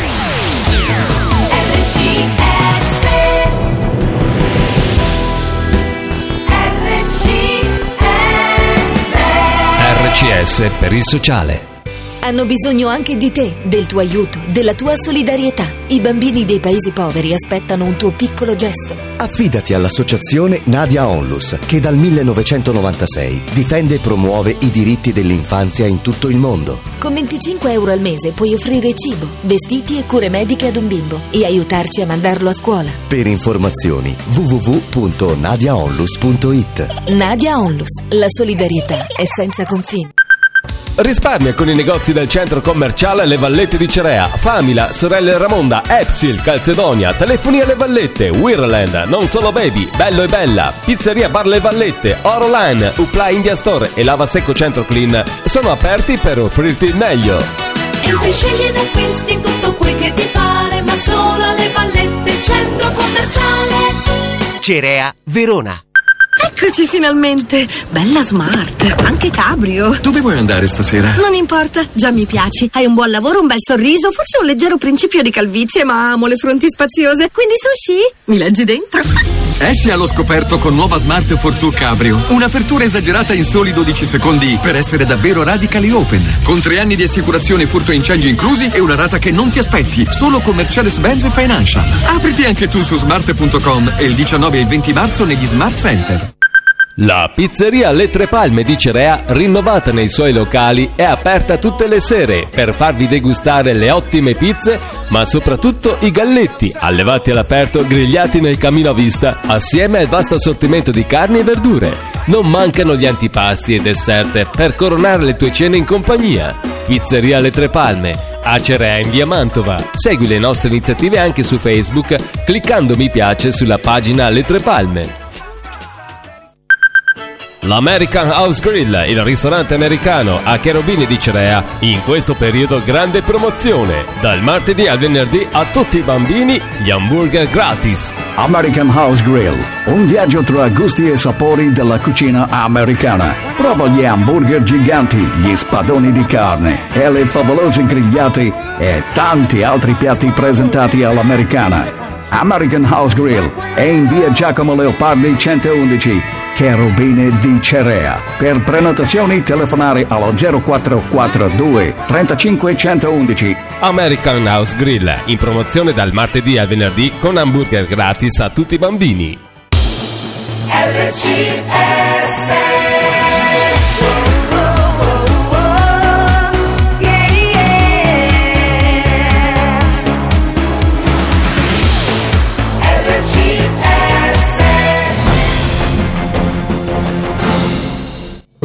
R C S per il sociale. Hanno bisogno anche di te, del tuo aiuto, della tua solidarietà. I bambini dei paesi poveri aspettano un tuo piccolo gesto. Affidati all'associazione Nadia Onlus, che dal millenovecentonovantasei difende e promuove i diritti dell'infanzia in tutto il mondo. Con venticinque euro al mese puoi offrire cibo, vestiti e cure mediche ad un bimbo e aiutarci a mandarlo a scuola. Per informazioni w w w punto nadia onlus punto i t. Nadia Onlus, la solidarietà è senza confini. Risparmia con i negozi del centro commerciale Le Vallette di Cerea, Famila, Sorelle Ramonda, Epsil, Calzedonia, Telefoni alle Vallette, Wirland, Non Solo Baby, Bello e Bella, Pizzeria Bar Le Vallette, Oroline, Upla India Store e Lava Secco Centro Clean sono aperti per offrirti il meglio. Entri, scegli ed acquisti tutto quel che ti pare, ma solo alle Vallette, centro commerciale Cerea, Verona. Eccoci finalmente, bella smart, anche cabrio. Dove vuoi andare stasera? Non importa, già mi piaci. Hai un buon lavoro, un bel sorriso, forse un leggero principio di calvizie, ma amo le fronti spaziose. Quindi sushi? Mi leggi dentro? Esci allo scoperto con nuova Smart Fortwo Cabrio. Un'apertura esagerata in soli dodici secondi per essere davvero radically open. Con tre anni di assicurazione furto e incendio inclusi e una rata che non ti aspetti. Solo con Mercedes-Benz Financial. Apriti anche tu su smart punto com e il diciannove e il venti marzo negli Smart Center. La pizzeria Le Tre Palme di Cerea, rinnovata nei suoi locali, è aperta tutte le sere per farvi degustare le ottime pizze, ma soprattutto i galletti, allevati all'aperto, grigliati nel camino a vista, assieme al vasto assortimento di carni e verdure. Non mancano gli antipasti e dessert per coronare le tue cene in compagnia. Pizzeria Le Tre Palme, a Cerea in via Mantova. Segui le nostre iniziative anche su Facebook cliccando mi piace sulla pagina Le Tre Palme. L'American House Grill, il ristorante americano a Cherubini di Cerea, in questo periodo grande promozione. Dal martedì al venerdì a tutti i bambini gli hamburger gratis. American House Grill, un viaggio tra gusti e sapori della cucina americana. Prova gli hamburger giganti, gli spadoni di carne e le favolose grigliate e tanti altri piatti presentati all'americana. American House Grill è in via Giacomo Leopardi centoundici, Cherubini di Cerea. Per prenotazioni telefonare allo zero quattro quattro due trentacinque centoundici. American House Grill, in promozione dal martedì al venerdì con hamburger gratis a tutti i bambini. R C S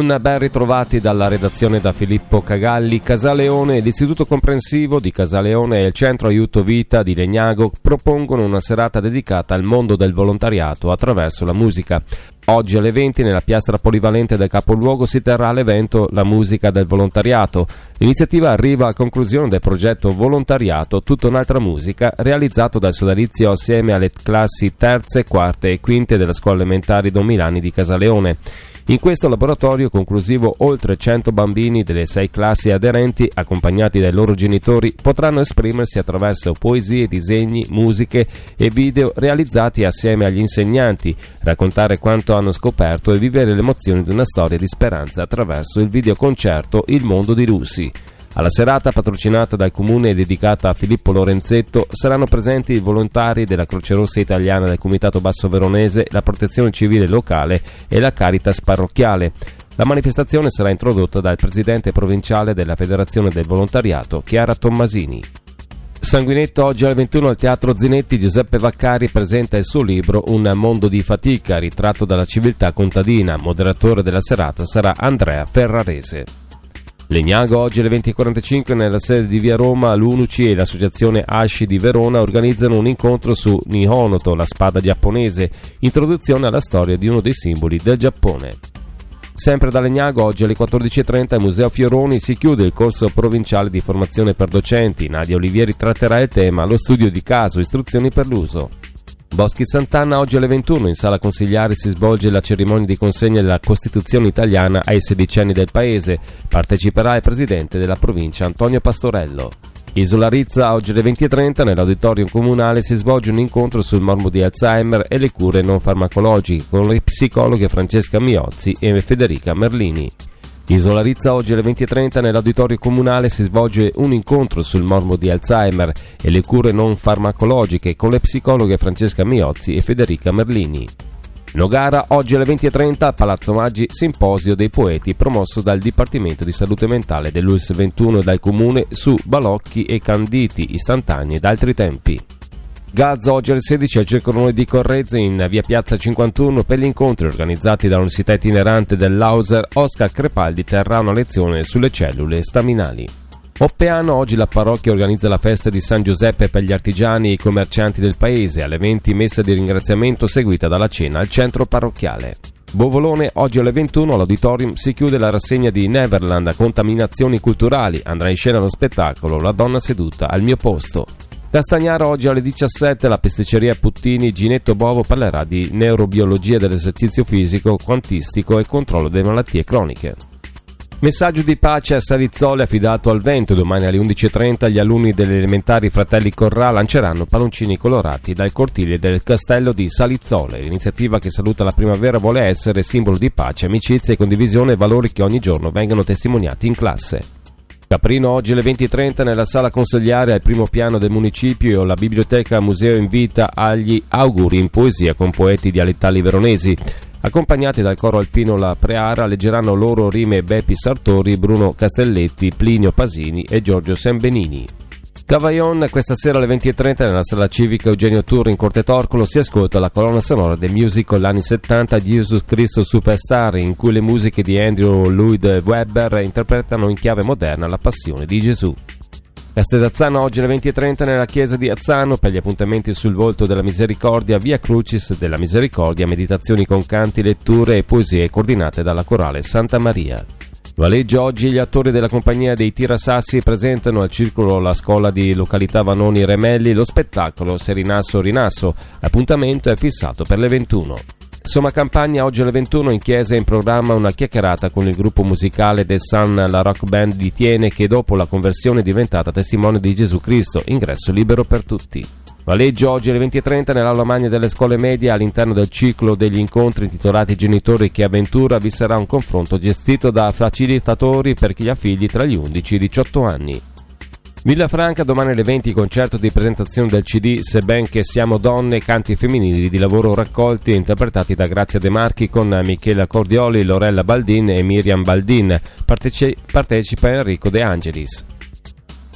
Un ben ritrovati dalla redazione da Filippo Cagalli. Casaleone, l'Istituto Comprensivo di Casaleone e il Centro Aiuto Vita di Legnago propongono una serata dedicata al mondo del volontariato attraverso la musica. Oggi alle venti nella piastra polivalente del capoluogo si terrà l'evento La musica del volontariato. L'iniziativa arriva a conclusione del progetto Volontariato Tutta un'altra musica, realizzato dal sodalizio assieme alle classi terze, quarte e quinte della scuola elementare Don Milani di Casaleone. In questo laboratorio conclusivo oltre cento bambini delle sei classi aderenti, accompagnati dai loro genitori, potranno esprimersi attraverso poesie, disegni, musiche e video realizzati assieme agli insegnanti, raccontare quanto hanno scoperto e vivere le emozioni di una storia di speranza attraverso il videoconcerto Il mondo di Lucy. Alla serata, patrocinata dal Comune e dedicata a Filippo Lorenzetto, saranno presenti i volontari della Croce Rossa Italiana del Comitato Basso Veronese, la Protezione Civile locale e la Caritas parrocchiale. La manifestazione sarà introdotta dal presidente provinciale della Federazione del Volontariato, Chiara Tommasini. Sanguinetto, oggi alle ventuno al Teatro Zinetti Giuseppe Vaccari presenta il suo libro Un mondo di fatica, ritratto dalla civiltà contadina. Moderatore della serata sarà Andrea Ferrarese. Legnago, oggi alle venti e quarantacinque nella sede di Via Roma, l'U N U C I e l'associazione Ashi di Verona organizzano un incontro su Nihonto, la spada giapponese, introduzione alla storia di uno dei simboli del Giappone. Sempre da Legnago, oggi alle quattordici e trenta al Museo Fioroni si chiude il corso provinciale di formazione per docenti. Nadia Olivieri tratterà il tema Lo studio di caso, istruzioni per l'uso. Boschi Sant'Anna, oggi alle ventuno in sala consigliare si svolge la cerimonia di consegna della Costituzione italiana ai sedicenni del paese. Parteciperà il presidente della provincia Antonio Pastorello. Isola Rizza, oggi alle venti e trenta nell'auditorium comunale si svolge un incontro sul morbo di Alzheimer e le cure non farmacologiche con le psicologhe Francesca Miozzi e Federica Merlini. Isola Rizza, oggi alle venti e trenta nell'auditorio comunale si svolge un incontro sul morbo di Alzheimer e le cure non farmacologiche con le psicologhe Francesca Miozzi e Federica Merlini. Nogara, oggi alle venti e trenta a Palazzo Maggi simposio dei poeti promosso dal Dipartimento di Salute Mentale dell'U S ventuno e dal Comune su balocchi e canditi istantanei d'altri tempi. Gazzo, oggi alle sedici al Circolone di Correzze in via Piazza cinquantuno per gli incontri organizzati dall'Università Itinerante dell'Auser. Oscar Crepaldi terrà una lezione sulle cellule staminali. Oppeano, oggi la parrocchia organizza la festa di San Giuseppe per gli artigiani e i commercianti del paese. Alle venti messa di ringraziamento seguita dalla cena al centro parrocchiale. Bovolone, oggi alle ventuno all'auditorium si chiude la rassegna di Neverland, Contaminazioni culturali. Andrà in scena lo spettacolo La donna seduta al mio posto. Castagnaro, oggi alle diciassette la pasticceria Puttini Ginetto Bovo parlerà di neurobiologia dell'esercizio fisico, quantistico e controllo delle malattie croniche. Messaggio di pace a Salizzole affidato al vento. Domani alle undici e trenta gli alunni delle elementari Fratelli Corrà lanceranno palloncini colorati dal cortile del castello di Salizzole. L'iniziativa, che saluta la primavera, vuole essere simbolo di pace, amicizia e condivisione, valori che ogni giorno vengono testimoniati in classe. Caprino, oggi alle venti e trenta nella sala consigliare al primo piano del municipio la biblioteca museo invita agli auguri in poesia con poeti dialettali veronesi. Accompagnati dal coro alpino La Preara leggeranno loro rime Beppi Sartori, Bruno Castelletti, Plinio Pasini e Giorgio Sembenini. Cavaillon, questa sera alle venti e trenta nella sala civica Eugenio Turri in Corte Torcolo si ascolta la colonna sonora del musical anni settanta Jesus Cristo Superstar, in cui le musiche di Andrew Lloyd Webber interpretano in chiave moderna la passione di Gesù. Castellazzano, oggi alle venti e trenta nella chiesa di Azzano per gli appuntamenti sul volto della misericordia, via Crucis della Misericordia, meditazioni con canti, letture e poesie coordinate dalla corale Santa Maria. Valeggio, oggi gli attori della compagnia dei Tirasassi presentano al Circolo La Scuola di località Vanoni Remelli lo spettacolo Se Rinasso Rinasso. L'appuntamento è fissato per le ventuno. Somma Campagna, oggi alle ventuno in chiesa è in programma una chiacchierata con il gruppo musicale The Sun, la rock band di Tiene, che dopo la conversione è diventata testimone di Gesù Cristo. Ingresso libero per tutti. Valeggio, oggi alle venti e trenta nell'aula magna delle scuole medie, all'interno del ciclo degli incontri intitolati Genitori che avventura, vi sarà un confronto gestito da facilitatori per chi ha figli tra gli undici e i diciotto anni. Villafranca, domani alle venti concerto di presentazione del C D Sebben siamo donne, canti femminili di lavoro raccolti e interpretati da Grazia De Marchi con Michela Cordioli, Lorella Baldin e Miriam Baldin. Parteci- partecipa Enrico De Angelis.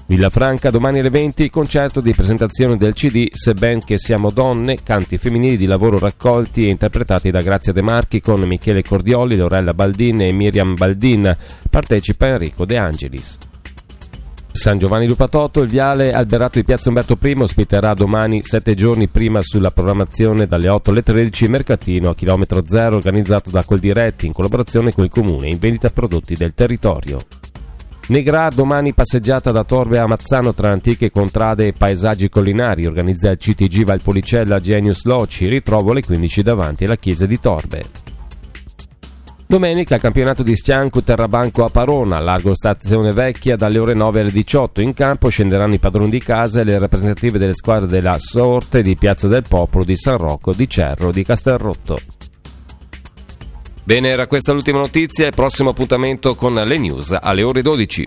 Villafranca domani alle venti, concerto di presentazione del C D Sebben che siamo donne, canti femminili di lavoro raccolti e interpretati da Grazia De Marchi con Michele Cordioli, Lorella Baldin e Miriam Baldin. Partecipa Enrico De Angelis. San Giovanni Lupatotto, il viale Alberato di Piazza Umberto I ospiterà domani, sette giorni prima sulla programmazione, dalle otto alle tredici, mercatino a chilometro zero organizzato da Coldiretti in collaborazione con il Comune, in vendita prodotti del territorio. Negra, domani passeggiata da Torbe a Mazzano tra antiche contrade e paesaggi collinari, organizza il C T G Valpolicella Genius Loci, ritrovo alle quindici davanti alla chiesa di Torbe. Domenica campionato di Sciancu Terrabanco a Parona, largo Stazione Vecchia, dalle ore nove alle diciotto. In campo scenderanno i padroni di casa e le rappresentative delle squadre della Sorte di Piazza del Popolo, di San Rocco, di Cerro, di Castelrotto. Bene, era questa l'ultima notizia, il prossimo appuntamento con le news alle ore dodici.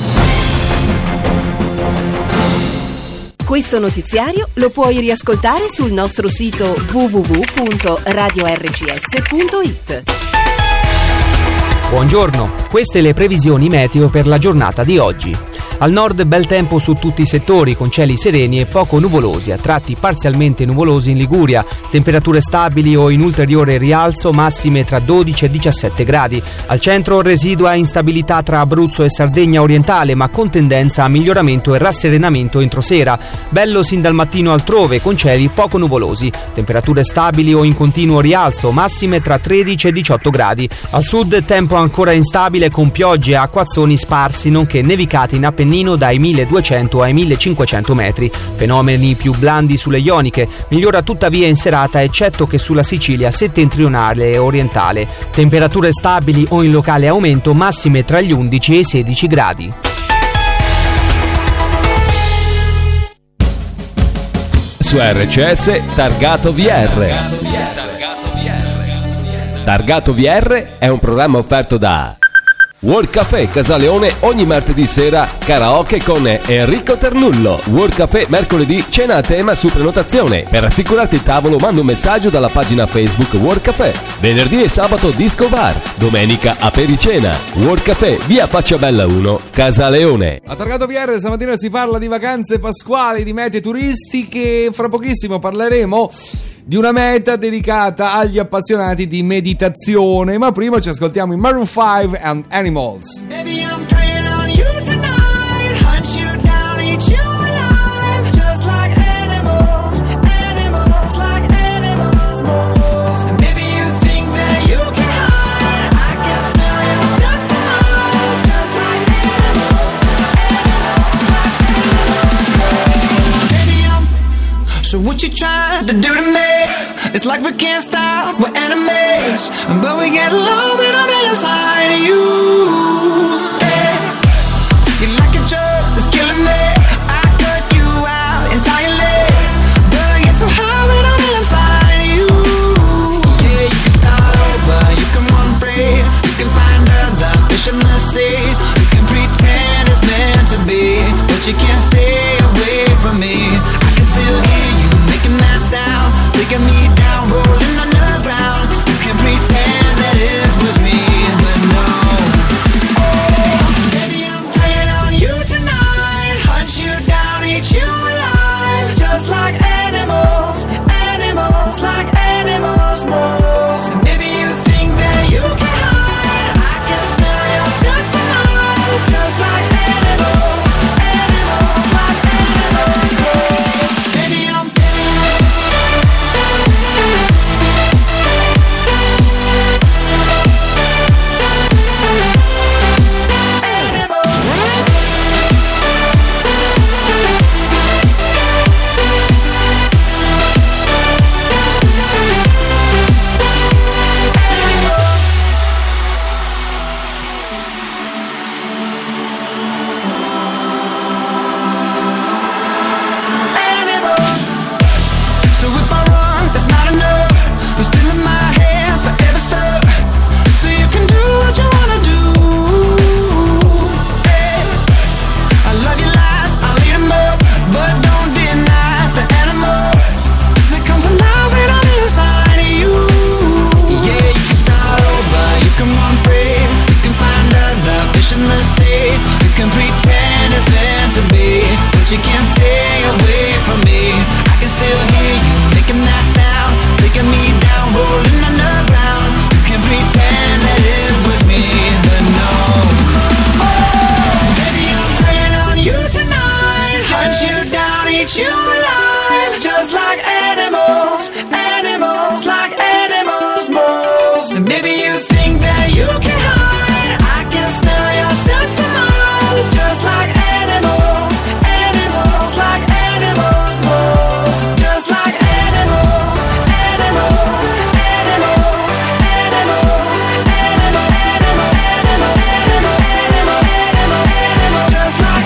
Questo notiziario lo puoi riascoltare sul nostro sito w w w punto radio r c s punto i t. Buongiorno, queste le previsioni meteo per la giornata di oggi. Al nord bel tempo su tutti i settori, con cieli sereni e poco nuvolosi, a tratti parzialmente nuvolosi in Liguria, temperature stabili o in ulteriore rialzo, massime tra dodici e diciassette gradi. Al centro residua instabilità tra Abruzzo e Sardegna orientale, ma con tendenza a miglioramento e rasserenamento entro sera. Bello sin dal mattino altrove, con cieli poco nuvolosi, temperature stabili o in continuo rialzo, massime tra tredici e diciotto gradi. Al sud tempo ancora instabile con piogge e acquazzoni sparsi, nonché nevicate in Appennino dai milleduecento ai millecinquecento metri. Fenomeni più blandi sulle Ioniche, migliora tuttavia in serata eccetto che sulla Sicilia settentrionale e orientale. Temperature stabili o in locale aumento, massime tra gli undici e i sedici gradi. Su R C S Targato V R. Targato V R è un programma offerto da World Café Casaleone, ogni martedì sera karaoke con Enrico Ternullo. World Café mercoledì cena a tema su prenotazione. Per assicurarti il tavolo manda un messaggio dalla pagina Facebook World Café. Venerdì e sabato disco bar, domenica apericena. World Café via Facciabella uno, Casaleone. A Targato V R stamattina si parla di vacanze pasquali, di mete turistiche. Fra pochissimo parleremo di una meta dedicata agli appassionati di meditazione, ma prima ci ascoltiamo i Maroon five and Animals. Baby, I'm praying on you tonight. Hunt you down, eat you alive. Just like animals, animals, like animals. Moles. And maybe you think that you can hide. I can smell yourself from miles. Just like animals, animals, like animals. Baby, I'm. So what you trying to do to me? It's like we can't stop, we're enemies, but we get low when I'm inside of you. Hey. You're like a drug that's killing me. I cut you out entirely, but I get so high when I'm inside of you. Yeah, you can start over, you can run free, you can find other fish in the sea. You can pretend it's meant to be, but you can't stay away from me. I can still hear you making that sound, taking me down, rolling on the ground. You can pretend that it was me, but no. Oh, baby, I'm praying on you tonight. Hunt you down, eat you alive. Just like animals, animals, like animals, moles. And maybe you think that you can hide. I can smell yourself from miles. Just like animals, animals, like animals, moles. Baby, I'm in the sea. You can pretend it's been want to be, but you can't stay away from me. I can still hear you making that sound, breaking me down, rolling underground. You can pretend that it was me, but no. Oh, baby, I'm preying on you tonight. Hunt you down, eat you alive, just like animals, animals, like animals most. And maybe you think that you can hide, I can smell your scent for miles, just like animals, animals, like animals most. Just like animals, animals, animals, animals, animal, animal, animal, animal, animal, animal, animal, just like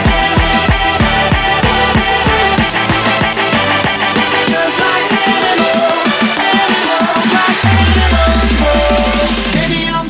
just like animals, animals, like animals most. Baby, I'm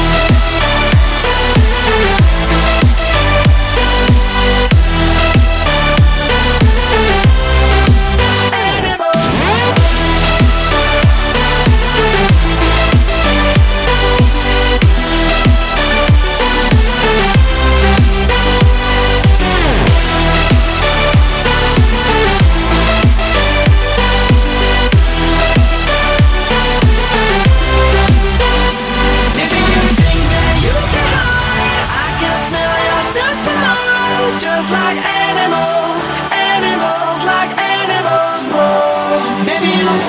just like animals, animals, like animals most. Baby, I'm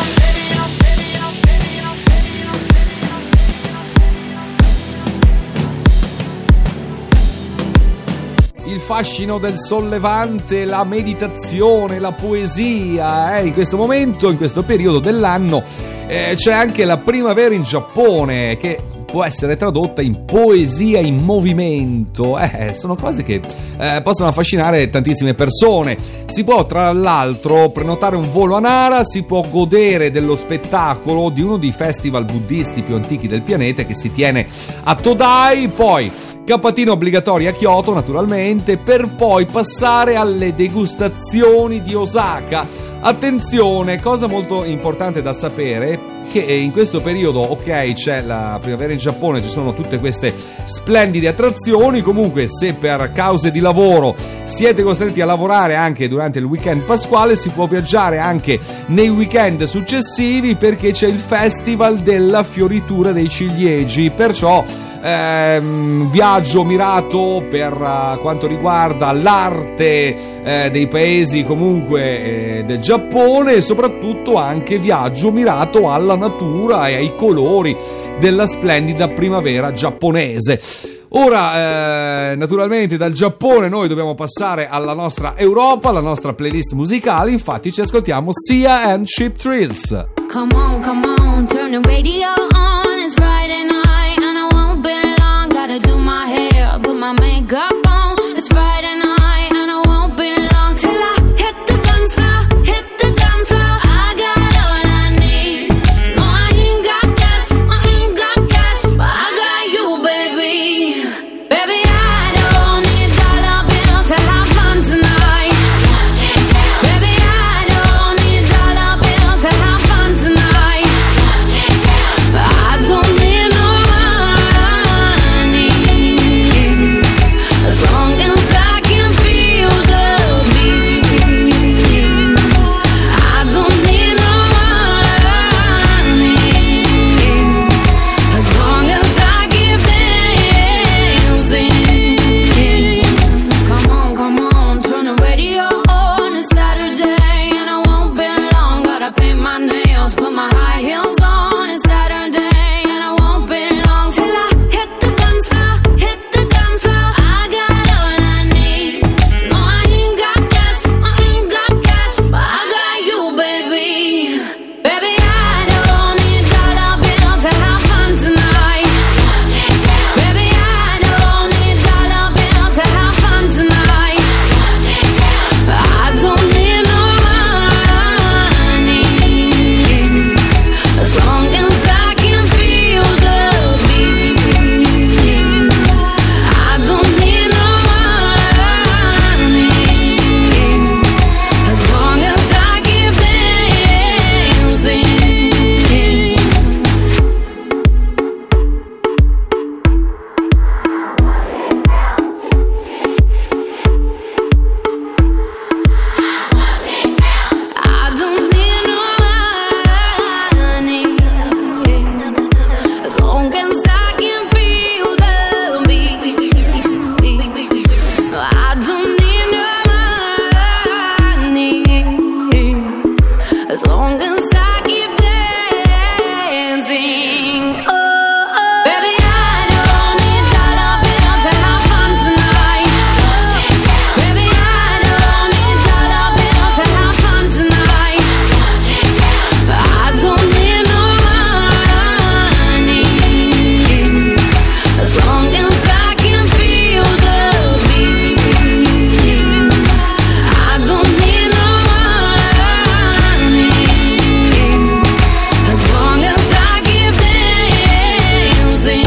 il fascino del sollevante, la meditazione, la poesia. Eh? In questo momento, in questo periodo dell'anno, eh, c'è anche la primavera in Giappone, che può essere tradotta in poesia in movimento. Eh, sono cose che eh, possono affascinare tantissime persone. Si può tra l'altro prenotare un volo a Nara, si può godere dello spettacolo di uno dei festival buddisti più antichi del pianeta che si tiene a Todai, poi capatino obbligatorio a Kyoto naturalmente, per poi passare alle degustazioni di Osaka. Attenzione, cosa molto importante da sapere, che in questo periodo, ok, c'è la primavera in Giappone, ci sono tutte queste splendide attrazioni, comunque se per cause di lavoro siete costretti a lavorare anche durante il weekend pasquale, si può viaggiare anche nei weekend successivi, perché c'è il festival della fioritura dei ciliegi, perciò ehm, viaggio mirato per uh, quanto riguarda l'arte eh, dei paesi comunque eh, del Giappone, e soprattutto anche viaggio mirato alla natura e ai colori della splendida primavera giapponese. Ora, eh, naturalmente dal Giappone noi dobbiamo passare alla nostra Europa, alla nostra playlist musicale, infatti ci ascoltiamo Sia and Cheap Thrills. Come on, come on, turn the radio on, it's Friday night and I won't be long, gotta do my hair, put my makeup on, it's Friday night and I won't be long till I hit the dance floor, hit the dance floor, I got all I need, no I ain't got cash, I ain't got cash, but I got you baby, baby I don't need dollar bills to have fun tonight, baby I don't need dollar bills to have fun tonight, but long as I keep dancing. Oh, oh. Baby, I don't need dollar bills to have fun tonight. Baby, I don't need dollar bills to have fun tonight. I don't need no money as long as I can feel the beat. I don't need no money as long as I keep dancing.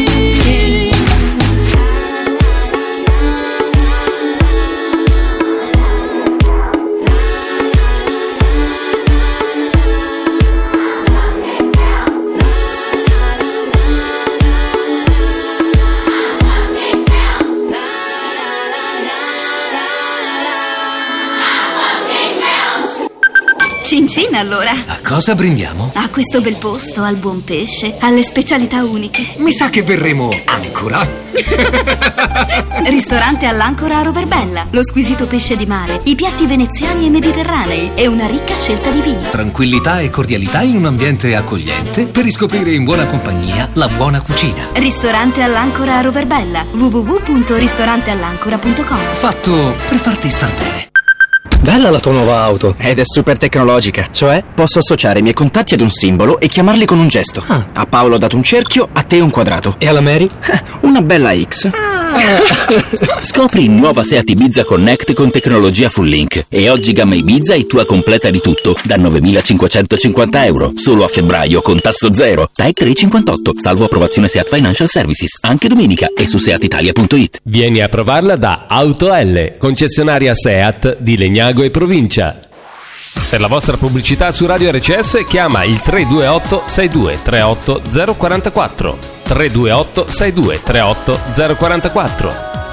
Cincina allora. A cosa brindiamo? A questo bel posto, al buon pesce, alle specialità uniche. Mi sa che verremo ancora. Ristorante all'Ancora a Roverbella, lo squisito pesce di mare, i piatti veneziani e mediterranei e una ricca scelta di vini. Tranquillità e cordialità in un ambiente accogliente per riscoprire in buona compagnia la buona cucina. Ristorante all'Ancora a Roverbella, w w w punto ristorante all'ancora punto com. Fatto per farti star bene. Bella la tua nuova auto. Ed è super tecnologica. Cioè? Posso associare i miei contatti ad un simbolo e chiamarli con un gesto. Ah. A Paolo ho dato un cerchio, a te un quadrato. E alla Mary? Una bella X. Scopri il nuova Seat Ibiza Connect con tecnologia Full Link. E oggi gamma Ibiza è tua completa di tutto da novemilacinquecentocinquanta euro. Solo a febbraio con tasso zero. T A E C tre cinquantotto. Salvo approvazione Seat Financial Services. Anche domenica e su seat italia punto it. Vieni a provarla da Auto L, concessionaria Seat di Legnago e provincia. Per la vostra pubblicità su Radio R C S chiama il tre due otto sei due tre otto zero quattro quattro. tre due otto sei due tre otto zero quattro quattro.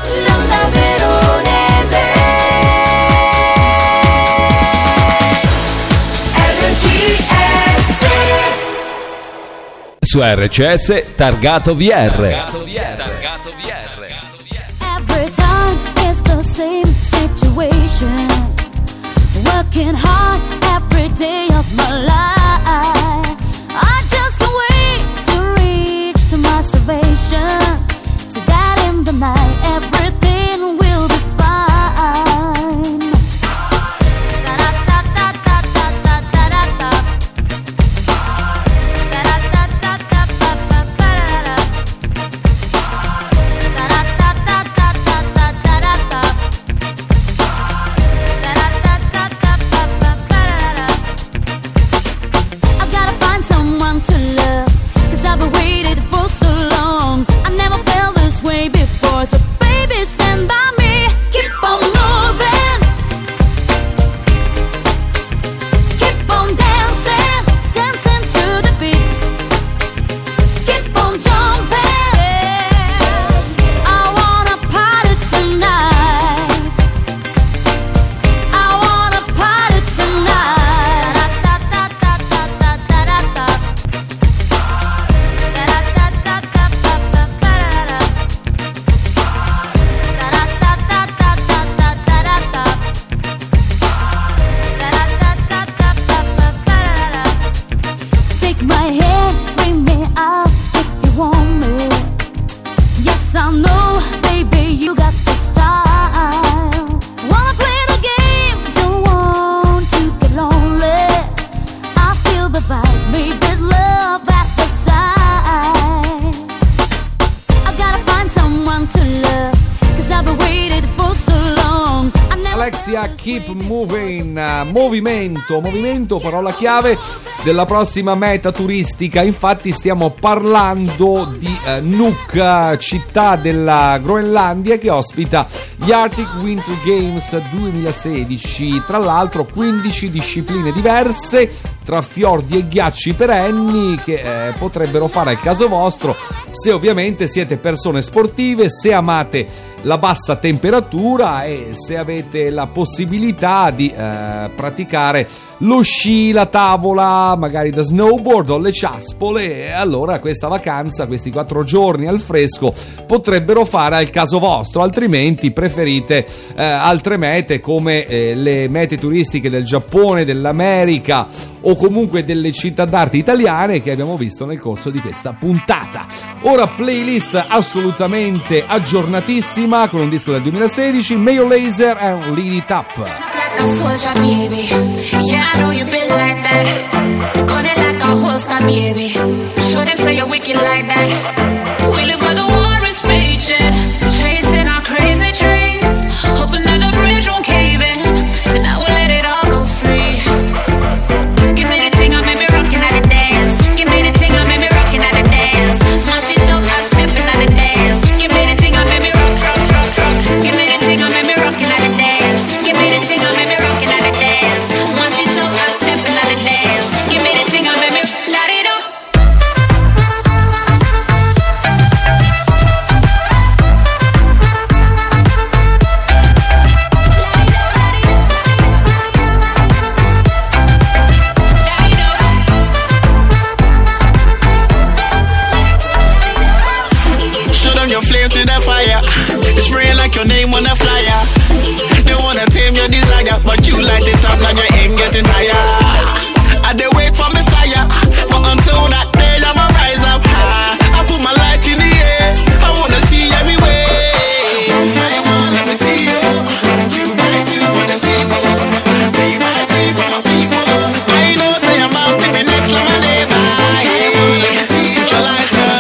Su R C S Targato V R. Targato V R. Every time it's the same situation. Working hard every day of my life. I just can't wait to reach to my salvation. So that in the night everything will be fine. Keep Moving, movimento, movimento, parola chiave della prossima meta turistica. Infatti stiamo parlando di eh, Nuuk, città della Groenlandia che ospita gli Arctic Winter Games duemilasedici. Tra l'altro quindici discipline diverse tra fiordi e ghiacci perenni che eh, potrebbero fare al caso vostro se ovviamente siete persone sportive, se amate la bassa temperatura e se avete la possibilità di eh, praticare lo sci, la tavola, magari da snowboard o le ciaspole. E allora questa vacanza, questi quattro giorni al fresco potrebbero fare al caso vostro, altrimenti preferite eh, altre mete come eh, le mete turistiche del Giappone, dell'America o comunque delle città d'arte italiane che abbiamo visto nel corso di questa puntata. Ora playlist assolutamente aggiornatissima con un disco del duemilasedici, Mayo Laser and Lead It Up. Like a soldier, baby. Yeah, I know you been like that. Got it like a holster, baby. Show them say you're wicked like that. We live where the war is raging, chasing our crazy dreams, hoping that the bridge won't cave in. So now we'll let it all go free. Give me the thing, I made me rockin' at the dance. Give me the thing, I made me rockin' at the dance. My shit don't got steppin' at the dance. Give me the thing, I made me rock, rock, rock, rock. Give me the thing, I made me rockin' at the dance. Give me the thing, I made me rockin' at the dance. My shit don't got steppin' at the dance. Give me the thing, I made me light it up. To the fire, it's spraying like your name on a flyer. They wanna tame your desire, but you light it up, now your aim getting higher. I dey wait for Messiah, but until that day I'ma rise up high. I put my light in the air, I wanna see everywhere. I wanna let me see you. You might do for the sequel. Be my free for my people. I know say I'm out to be next to my neighbor. I wanna let me see you. Put your light up.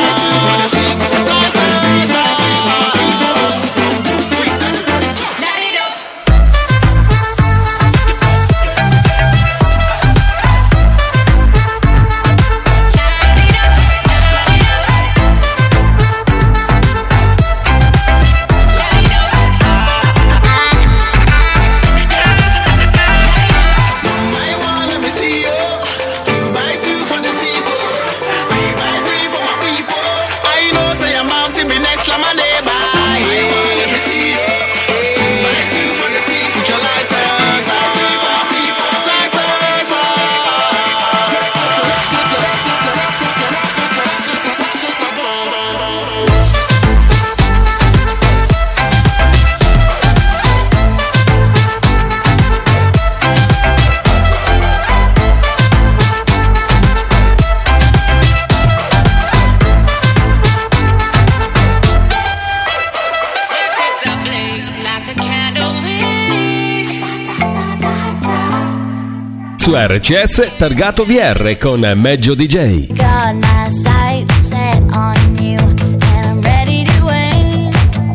Su R C S targato V R con Meggio D J. Got my sights set on you, and I'm ready to win.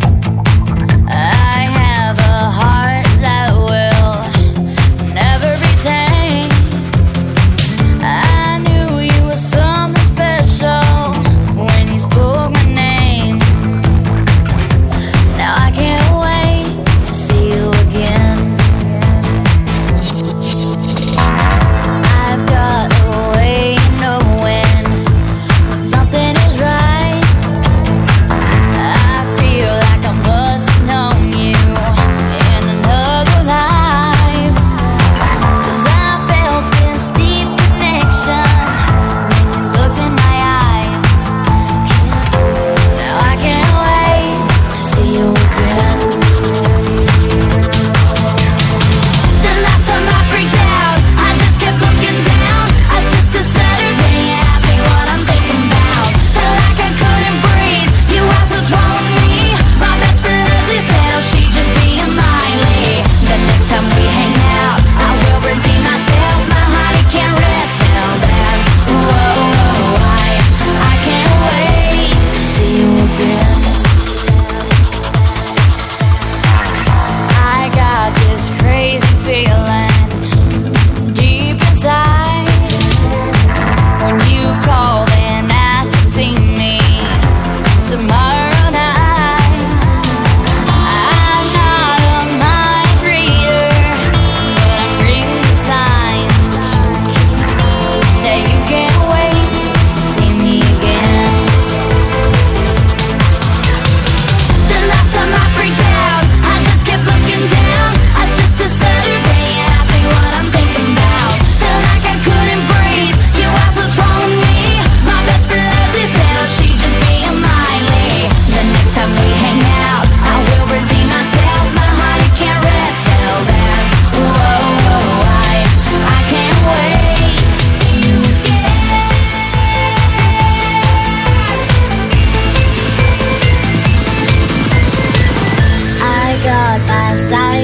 I have a heart that will never be tamed. I knew you were something special when you spoke my name. Now I can't wait to see you again. I've got a way of knowing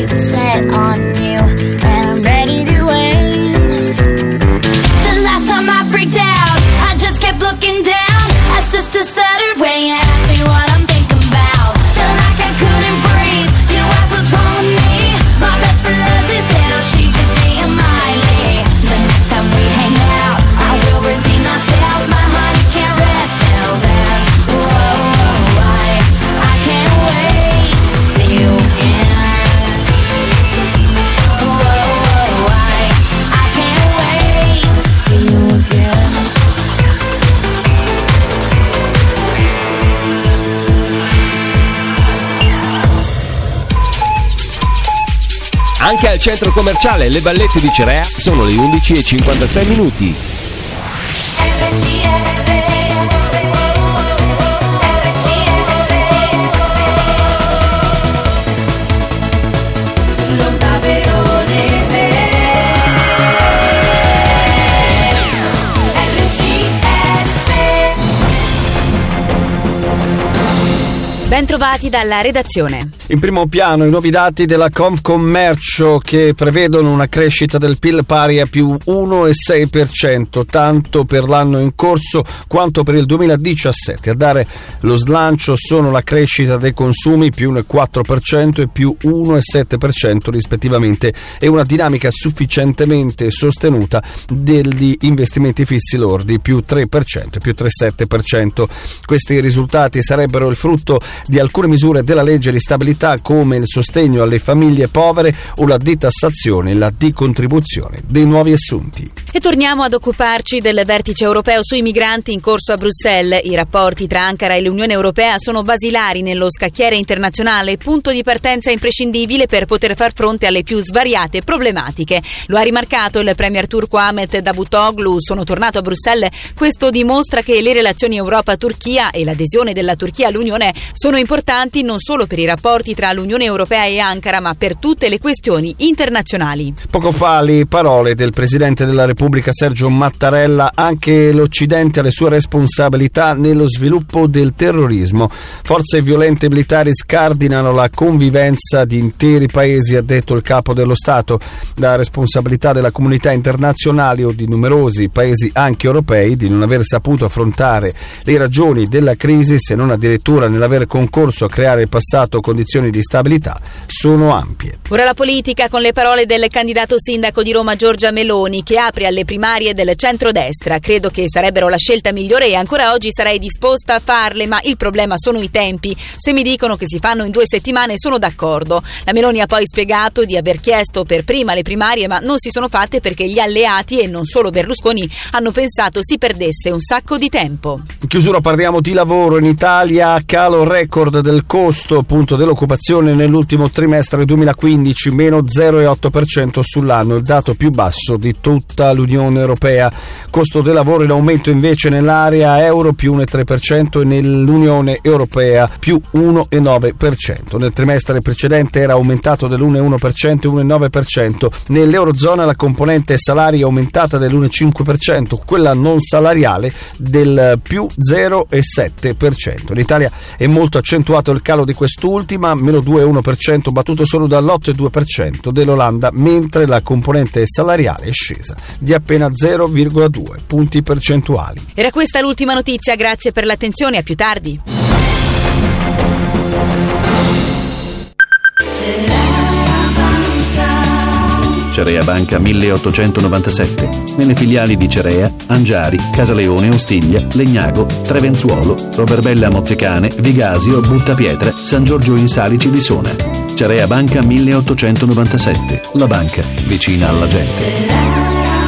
sight set on you, and I'm ready to aim. The last time I freaked out, I just kept looking down. I sister stuttered when you asked me what I'm thinking about. Felt like I couldn't breathe. You asked what's wrong with me. My best friend Leslie said, oh, she just being Miley. The next time we hang out, I will redeem myself. My heart can't rest till then. Whoa, whoa, I, I can't wait to see you again. Whoa, whoa, I, I can't wait to see you again. Anche al centro commerciale Le Ballette di Cerea sono le undici e cinquantasei minuti. Bentrovati dalla redazione. In primo piano i nuovi dati della Confcommercio che prevedono una crescita del P I L pari a più uno virgola sei per cento, tanto per l'anno in corso quanto per il duemiladiciassette. A dare lo slancio sono la crescita dei consumi più uno virgola quattro per cento e più uno virgola sette per cento rispettivamente e una dinamica sufficientemente sostenuta degli investimenti fissi lordi più tre per cento e più tre virgola sette per cento. Questi risultati sarebbero il frutto di alcune misure della legge di stabilità come il sostegno alle famiglie povere o la detassazione e la decontribuzione dei nuovi assunti. E torniamo ad occuparci del vertice europeo sui migranti in corso a Bruxelles. I rapporti tra Ankara e l'Unione Europea sono basilari nello scacchiere internazionale, punto di partenza imprescindibile per poter far fronte alle più svariate problematiche. Lo ha rimarcato il premier turco Ahmet Davutoglu. Sono tornato a Bruxelles. Questo dimostra che le relazioni Europa-Turchia e l'adesione della Turchia all'Unione sono importanti non solo per i rapporti tra l'Unione Europea e Ankara, ma per tutte le questioni internazionali. Poco fa le parole del Presidente della Repubblica Sergio Mattarella: anche l'Occidente ha le sue responsabilità nello sviluppo del terrorismo. Forze violente militari scardinano la convivenza di interi paesi, ha detto il capo dello Stato. La responsabilità della comunità internazionale o di numerosi paesi anche europei di non aver saputo affrontare le ragioni della crisi, se non addirittura nell'aver concorso a creare in passato condizioni di stabilità, sono ampie. Ora la politica con le parole del candidato sindaco di Roma Giorgia Meloni, che apre alle primarie del centrodestra. Credo che sarebbero la scelta migliore e ancora oggi sarei disposta a farle, ma il problema sono i tempi. Se mi dicono che si fanno in due settimane sono d'accordo. La Meloni ha poi spiegato di aver chiesto per prima le primarie, ma non si sono fatte perché gli alleati e non solo Berlusconi hanno pensato si perdesse un sacco di tempo. In chiusura parliamo di lavoro. In Italia calo record del costo appunto dell'occupazione nell'ultimo trimestre duemilaquindici, meno zero virgola otto per cento sull'anno, il dato più basso di tutta l'Unione Europea. Costo del lavoro in aumento invece nell'area euro più uno virgola tre per cento e nell'Unione Europea più uno virgola nove per cento. Nel trimestre precedente era aumentato dell'uno virgola uno per cento e uno virgola nove per cento. Nell'Eurozona la componente salari è aumentata dell'uno virgola cinque per cento, quella non salariale del più zero virgola sette per cento. In Italia è molto accentuato il calo di quest'ultima, meno due virgola uno per cento, battuto solo dall'otto virgola due per cento dell'Olanda, mentre la componente salariale è scesa di appena zero virgola due punti percentuali. Era questa l'ultima notizia, grazie per l'attenzione, a più tardi. Cerea Banca milleottocentonovantasette. Nelle filiali di Cerea, Angiari, Casaleone, Ostiglia, Legnago, Trevenzuolo, Roverbella Mozzecane, Vigasio, Buttapietra, San Giorgio in Salici di Sona. Cerea Banca milleottocentonovantasette. La banca vicina alla gente.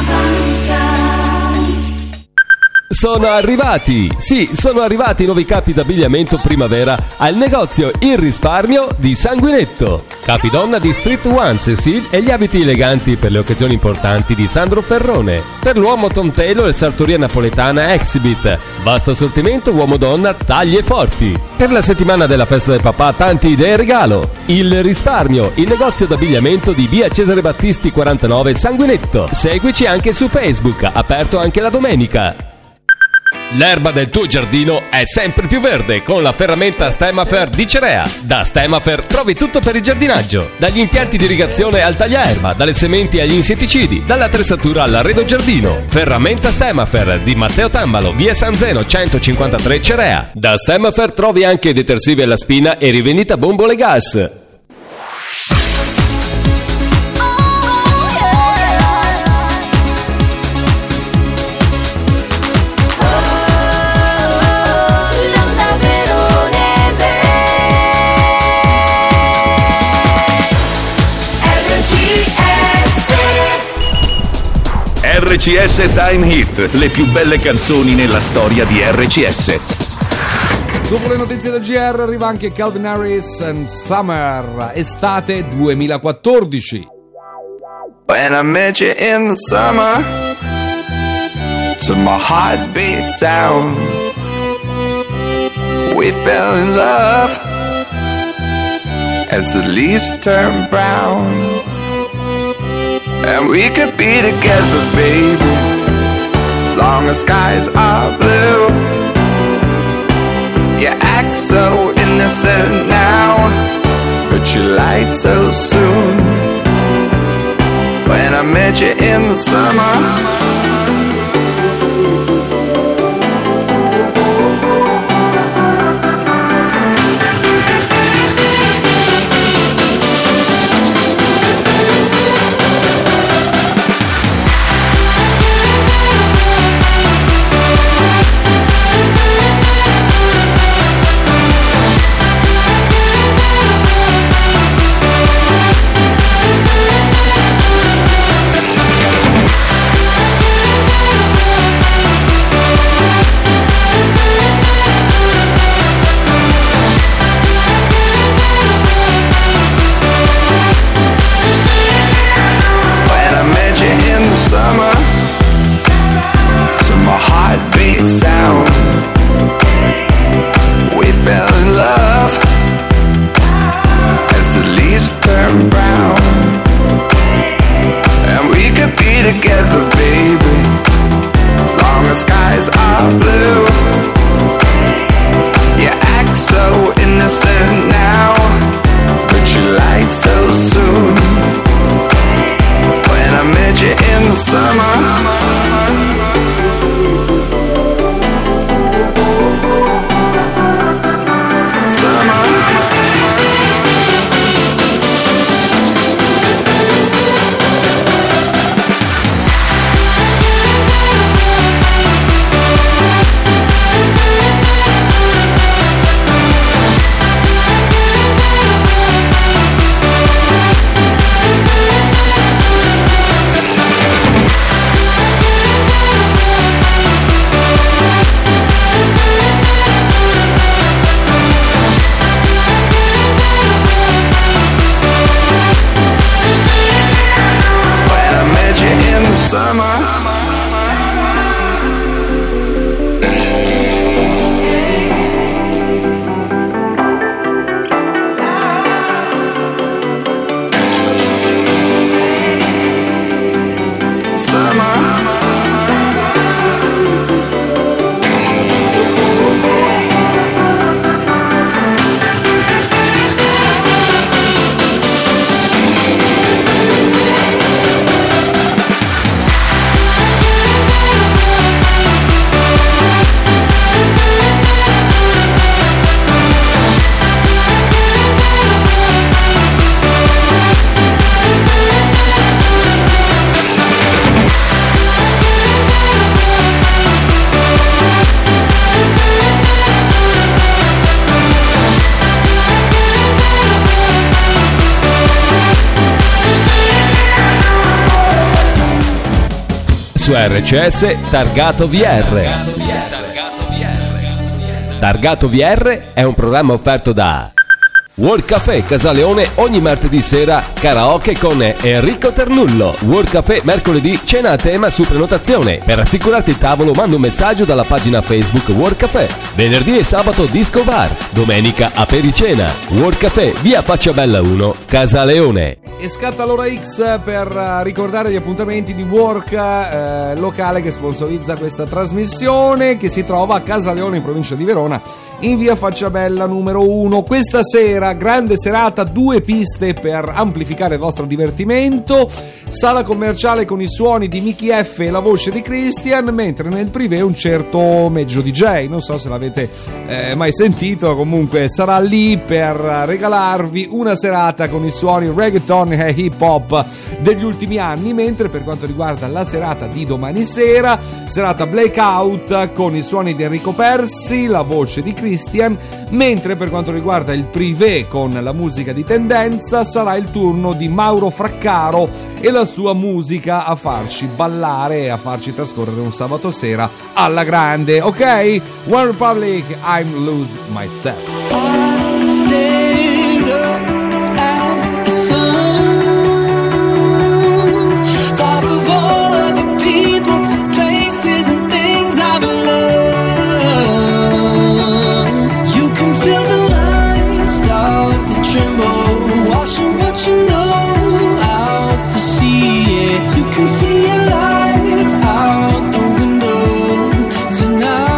Sono arrivati, sì, sono arrivati i nuovi capi d'abbigliamento primavera al negozio Il Risparmio di Sanguinetto. Capi donna di Street One Cecil e gli abiti eleganti per le occasioni importanti di Sandro Ferrone. Per l'uomo Tom Taylor e sartoria napoletana Exhibit. Vasto assortimento uomo-donna taglie forti. Per la settimana della festa del papà tanti idee e regalo. Il Risparmio, il negozio d'abbigliamento di via Cesare Battisti quarantanove Sanguinetto. Seguici anche su Facebook, aperto anche la domenica. L'erba del tuo giardino è sempre più verde con la ferramenta Stemafer di Cerea. Da Stemafer trovi tutto per il giardinaggio, dagli impianti di irrigazione al tagliaerba, dalle sementi agli insetticidi, dall'attrezzatura all'arredo giardino. Ferramenta Stemafer di Matteo Tambalo, via San Zeno centocinquantatré Cerea. Da Stemafer trovi anche detersivi alla spina e rivendita bombole gas. R C S Time Hit, le più belle canzoni nella storia di R C S. Dopo le notizie del G R arriva anche Calvin Harris and Summer, estate duemilaquattordici. When I met you in the summer, to my heartbeat sound, we fell in love as the leaves turn brown. And we could be together, baby, as long as skies are blue. You act so innocent now, but you lied so soon. When I met you in the summer, sound, we fell in love as the leaves turn brown. And we could be together, baby, as long as skies are blue. You act so innocent now, but you lied so soon. When I met you in the summer, su R C S Targato V R. Targato V R è un programma offerto da World Café Casaleone ogni martedì sera karaoke con Enrico Ternullo. World Café mercoledì cena a tema su prenotazione. Per assicurarti il tavolo manda un messaggio dalla pagina Facebook World Café. Venerdì e sabato disco bar. Domenica apericena. World Café via Facciabella uno Casaleone. E scatta l'ora X per ricordare gli appuntamenti di Work, eh, locale che sponsorizza questa trasmissione, che si trova a Casaleone in provincia di Verona, in via Facciabella numero uno. Questa sera grande serata, due piste per amplificare il vostro divertimento, sala commerciale con i suoni di Mickey F e la voce di Christian, mentre nel privé un certo Meggio D J, non so se l'avete eh, mai sentito, comunque sarà lì per regalarvi una serata con i suoni reggaeton e hip hop degli ultimi anni. Mentre per quanto riguarda la serata di domani sera, serata Blackout con i suoni di Enrico Persi, la voce di Christian, mentre per quanto riguarda il privé con la musica di tendenza sarà il turno di Mauro Fraccaro e la sua musica a farci ballare e a farci trascorrere un sabato sera alla grande. Ok? One Republic, I'm Lose Myself. I stayed up at the sun, thought of all of the people, places and things I've loved. You can feel the lines start to tremble, washing what you know out to sea. Yeah, you can see your life out the window tonight.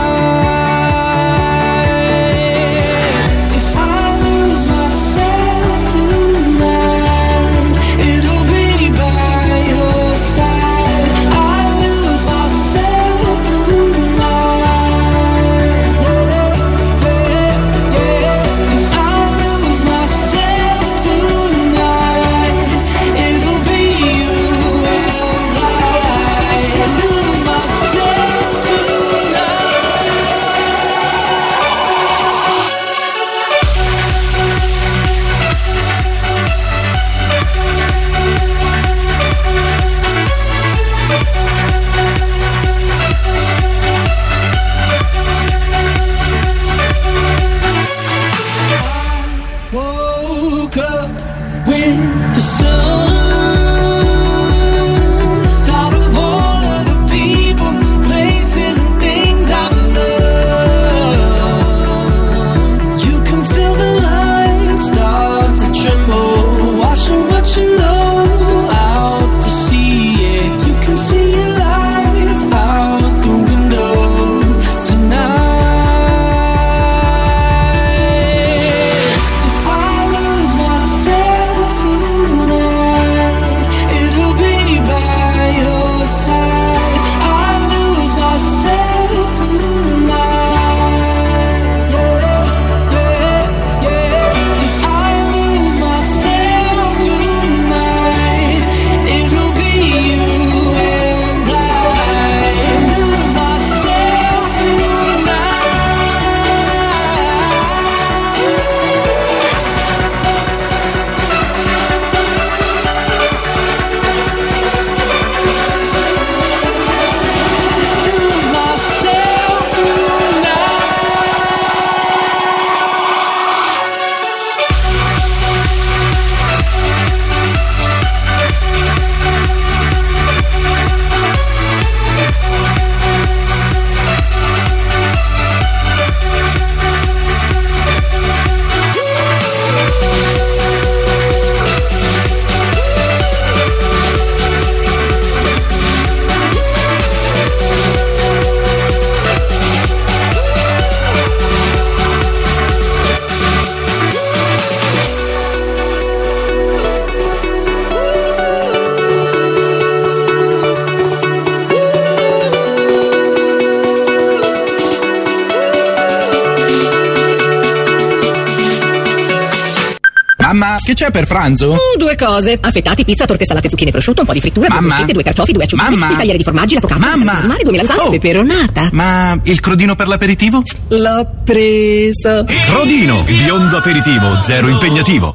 Mamma, che c'è per pranzo? Uh, due cose. Affettati, pizza, torte salate, zucchine, prosciutto, un po' di frittura, Mamma. due bruschette, due carciofi, due acciughe, Mamma. due tagliere di formaggi, la focaccia, Mamma. il mare, due melanzane, Oh. peperonata. Ma il crodino per l'aperitivo? L'ho preso. Crodino, biondo aperitivo, zero impegnativo.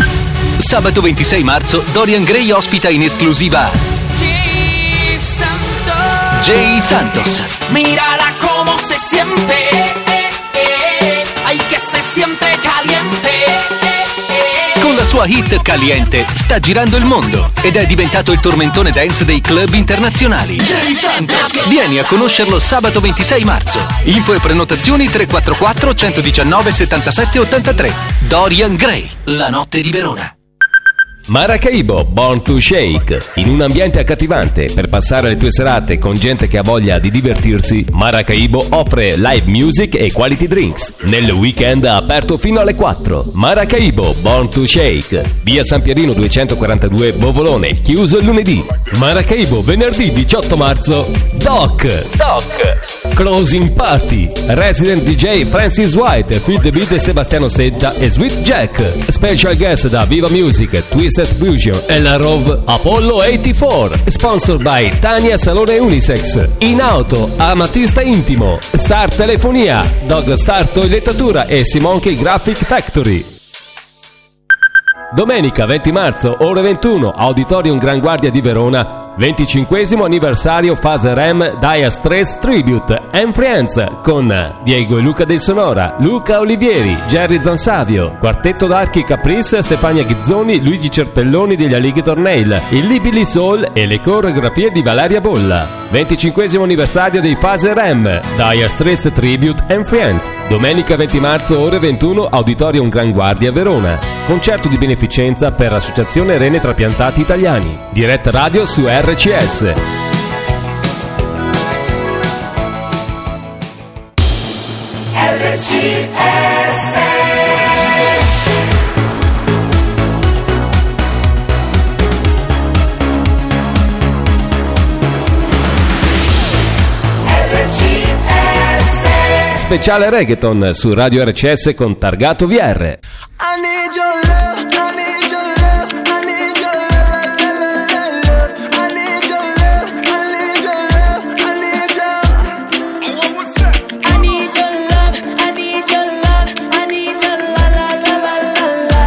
Sabato ventisei marzo Dorian Gray ospita in esclusiva Jay Santos. Mírala cómo se siente, eh, eh, ay que se siente caliente. Con la sua hit Caliente sta girando il mondo ed è diventato il tormentone dance dei club internazionali. Jay Santos. Vieni a conoscerlo sabato ventisei marzo. Info e prenotazioni tre quattro quattro uno uno nove settantasette ottantatré. Dorian Gray, la notte di Verona. Maracaibo, Born to Shake. In un ambiente accattivante per passare le tue serate con gente che ha voglia di divertirsi, Maracaibo offre live music e quality drinks. Nel weekend aperto fino alle quattro. Maracaibo, Born to Shake. Via San Pierino duecentoquarantadue, Bovolone, chiuso il lunedì. Maracaibo, venerdì diciotto marzo, Doc. Doc. Closing Party. Resident D J Francis White, Phil the Beat, Sebastiano Setta e Sweet Jack. Special guest da Viva Music, Twisted Fusion e la Rove, Apollo ottantaquattro. Sponsored by Tania Salone Unisex. In auto, Amatista Intimo, Star Telefonia, Dog Star Toilettatura e Simonchi Graphic Factory. Domenica venti marzo, ore ventuno, Auditorium Gran Guardia di Verona, venticinquesimo anniversario Fase R E M Dire Straits Tribute and Friends con Diego e Luca del Sonora, Luca Olivieri, Jerry Zansavio, Quartetto d'Archi Caprice, Stefania Ghizzoni, Luigi Cerpelloni degli Alligator Nail, il Libili Soul e le coreografie di Valeria Bolla. venticinquesimo anniversario dei Fase R E M Dire Straits Tribute and Friends. Domenica venti marzo, ore ventuno, Auditorium Gran Guardia Verona. Concerto di beneficenza per l'Associazione Rene Trapiantati Italiani. Diretta radio su R C S. R C S. Speciale reggaeton su Radio R C S con Targato V R. I need your love, I need your love, I need your love, la, la, la, la, love. I need your love, I need your love, I need your. I need your love, I need your love, I need your la, la, la, la, la, la.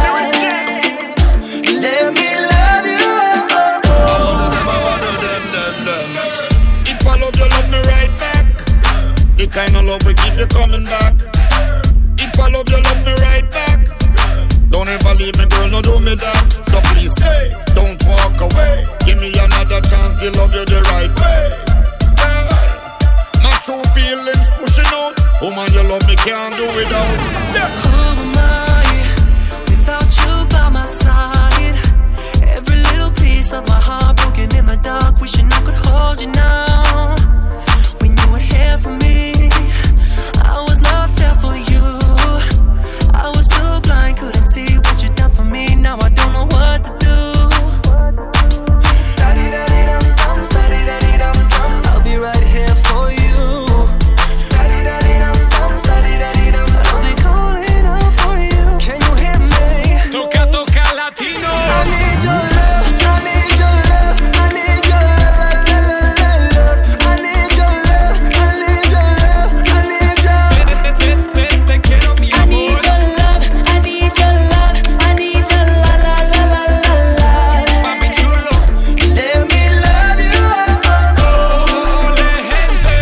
Let me love you. If I love you, love me right back. The kind of love we keep you coming back. If I love you, love me right back. Don't ever leave me, girl, no do me that. So please stay, don't walk away. Give me another chance to love you the right way. My true feelings pushing out. Woman, you love me, can't do without. Yeah. Who am I without you by my side? Every little piece of my heart broken in the dark, wishing I could hold you now. When you were here for me, I was not there for you. I was too blind, couldn't see what you done for me. Now I don't know what to do. Da-dee-da-dee-dum-dum, da-dee-da-dee-dum-dum, I'll be right here for you. Da-dee-da-dee-dum-dum, da-dee-da-dee-dum, I'll be calling out for you. Can you hear me? Toca, toca, latino. I need your love, I need your love, I need your love, la, la, la, la, love. I need your love, I need your love, I need your. Te quiero, mi I need your love, I need your love, I need your la la la la la la. Papi chulo. Let me love you. Ole, gente.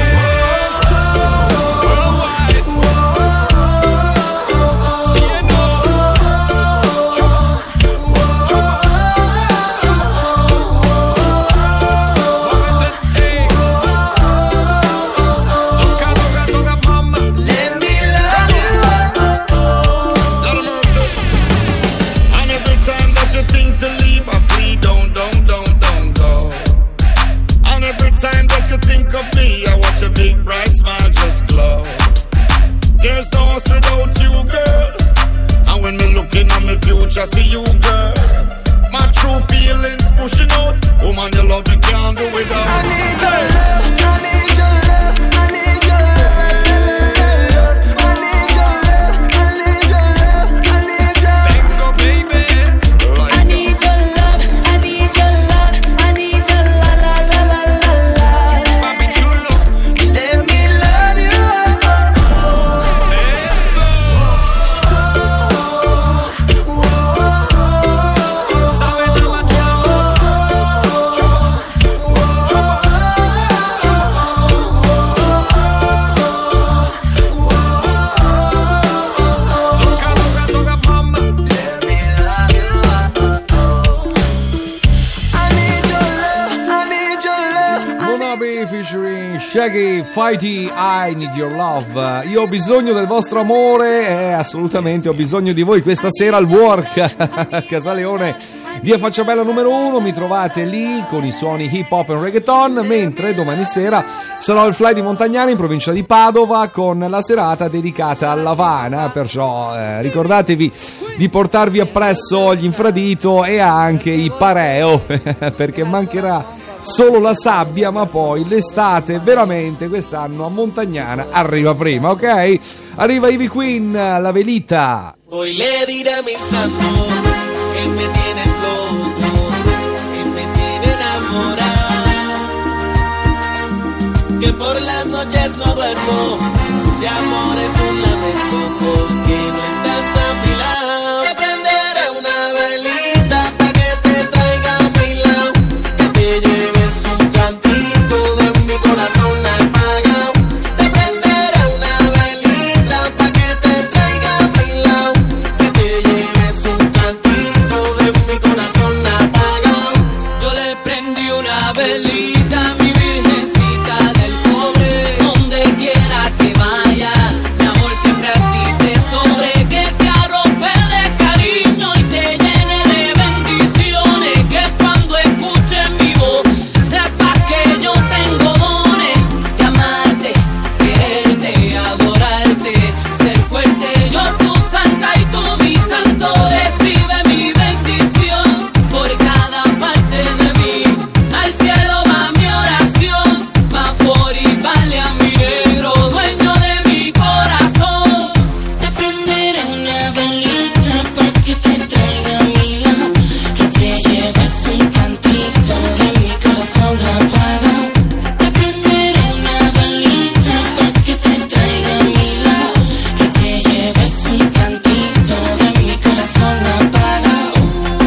Worldwide. Cieno. Chupa. Chupa. Chupa. Muévete. Ey. Toca, toca, toca, mama. Let me love you. Lord of mercy. And every time that you think to leave, I plead, don't, don't, don't, don't go. And every time that you think of me, I watch a big bright smile just glow. There's no us without you, girl. And when me looking at my future, see you, girl. My true feelings pushing out. Woman, you love me, can't do without. I need your love, I need your love, I need your love, la, la, la, la, love. I need your love, I need your love, I need your. Tengo, baby. I need your love, I need your love, I need your la la la la la la. Papi chulo. Let me love you. Sabe la magia. Chupa. Chupa. Toca, toca, toca, mama. Let me love you. I need your love, I need your love. Monabi featuring Shaggy, Fighty, I Need Your Love. Io ho bisogno del vostro amore e assolutamente ho bisogno di voi questa sera al Work a Casaleone Via Facciabella numero uno, mi trovate lì con i suoni hip hop e reggaeton, mentre domani sera sarò al Fly di Montagnana in provincia di Padova con la serata dedicata all'Havana, perciò eh, ricordatevi di portarvi appresso gli infradito e anche i pareo perché mancherà solo la sabbia, ma poi l'estate veramente quest'anno a Montagnana arriva prima, ok? Arriva Ivy Queen, La Velita. Hoy le diré a mi santo que me tienes loco, que me tiene enamorado, que por las noches no duermo, este amor es un lamento porque no estás a mi lado. Te prenderé una velita para que te traiga a mi lado, que te lleves un cantito de mi corazón apagado. Te prenderé una velita para que te traiga a mi lado, que te lleves un cantito de mi corazón apagado. Yo le prendí una velita a mi virgencita del cobre, donde quiera que vaya, mi amor siempre a ti te sobre, que te arrope de cariño y te llene de bendiciones, que cuando escuches mi voz sepas que yo tengo dones de amarte, quererte, adorarte, ser fuerte, yo tu santa y tú mi santo, recibe mi bendición por cada parte de mí, al cielo va mi oración, va por y vale a mi negro, dueño de mi corazón. Te prenderé una velita para que te traiga a mi lado, que te lleves un cantito de mi corazón apagado. Te prenderé una velita para que te traiga a mi lado, que te lleves un cantito de mi corazón apagado.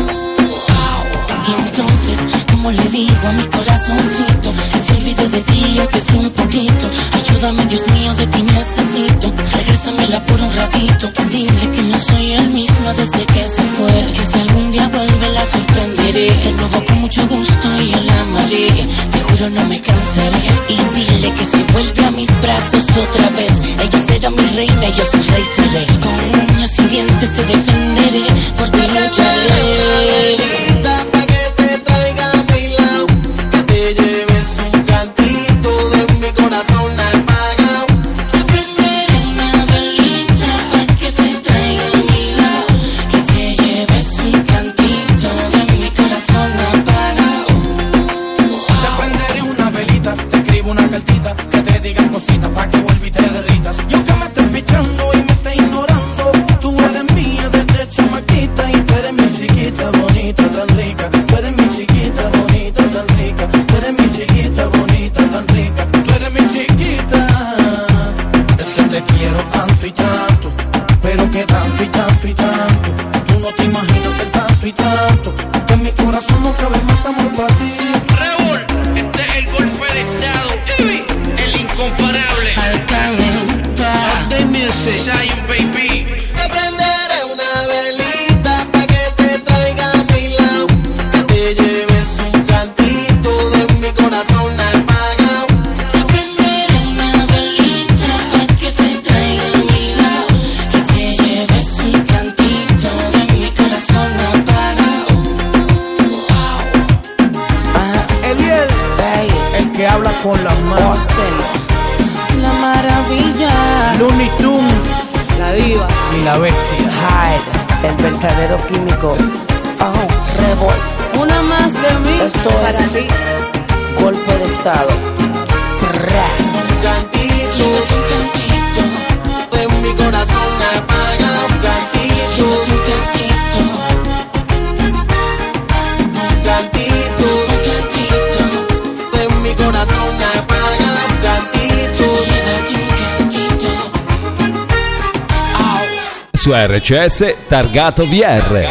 Y entonces, como le digo a mi corazoncito, que se olvide de ti o que sea un poquito, ayúdame Dios mío, de ti necesito, regrésamela por un ratito, dile que no soy el mismo desde que se fue, que si algún día vuelve la sorprenderé, de nuevo con mucho gusto yo la amaré, seguro no me cansaré, y dile que si vuelve a mis brazos otra vez, ella será mi reina y yo su rey seré, con uñas y dientes te defenderé, por ti lucharé. Pa' que te traiga a mi lado, que te lleves un cantito de mi corazón apagado. Te prenderé una velita pa' que te traiga a mi lado, que te lleves un cantito de mi corazón apagado. Te prenderé una velita, te escribo una cartita, que te digan cositas pa' que vuelva y te derritas. Y aunque me estés pichando y me estés ignorando, tú eres mía desde chamaquita y tú eres mi chiquita bonita tan rica. Tú eres mi chiquita bonita tan rica. Tú eres mi chiquita bonita tan rica. Tú eres mi chiquita. Es que te quiero tanto y tanto, pero que tanto y tanto y tanto. Tú no te imaginas el tanto y tanto, que en mi corazón no cabe más amor para ti. Raúl, este es el golpe de estado, el incomparable. Monday Music, Zion Baby. Te prenderé una velita pa' que te traiga a mi lado, que te lleves un cantito de mi corazón apagado. Te prenderé una velita pa' que te traiga a mi lado, que te lleves un cantito de mi corazón apagado. Eliel, el que habla con las manos. La maravilla, Looney Tunes la diva y la bestia. Hyde, el verdadero químico. Oh, Revol, una más de mí. Esto para es ti. Golpe de estado. Un cantito, un cantito de mi corazón apagado. Un cantito, un cantito, un cantito, un cantito de mi corazón apagado. Un cantito, un cantito. Su R C S Targato V R.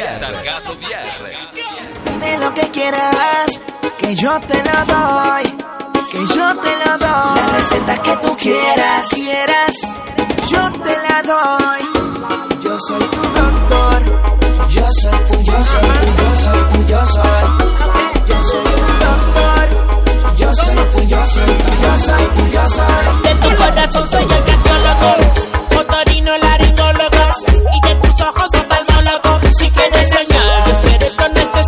Pide lo que quieras, que yo te lo doy, que yo te lo doy. La receta que tú quieras, quieras, yo te la doy. Yo soy tu doctor, yo soy tu, yo soy tu, yo soy tu, yo soy. Yo soy tu doctor, yo soy tu, yo soy tu, yo soy tu, yo soy. De tu corazón soy el cardiólogo, otorrino laringólogo, y de tus ojos oftalmólogo. Si quieres soñar, yo seré lo necesario.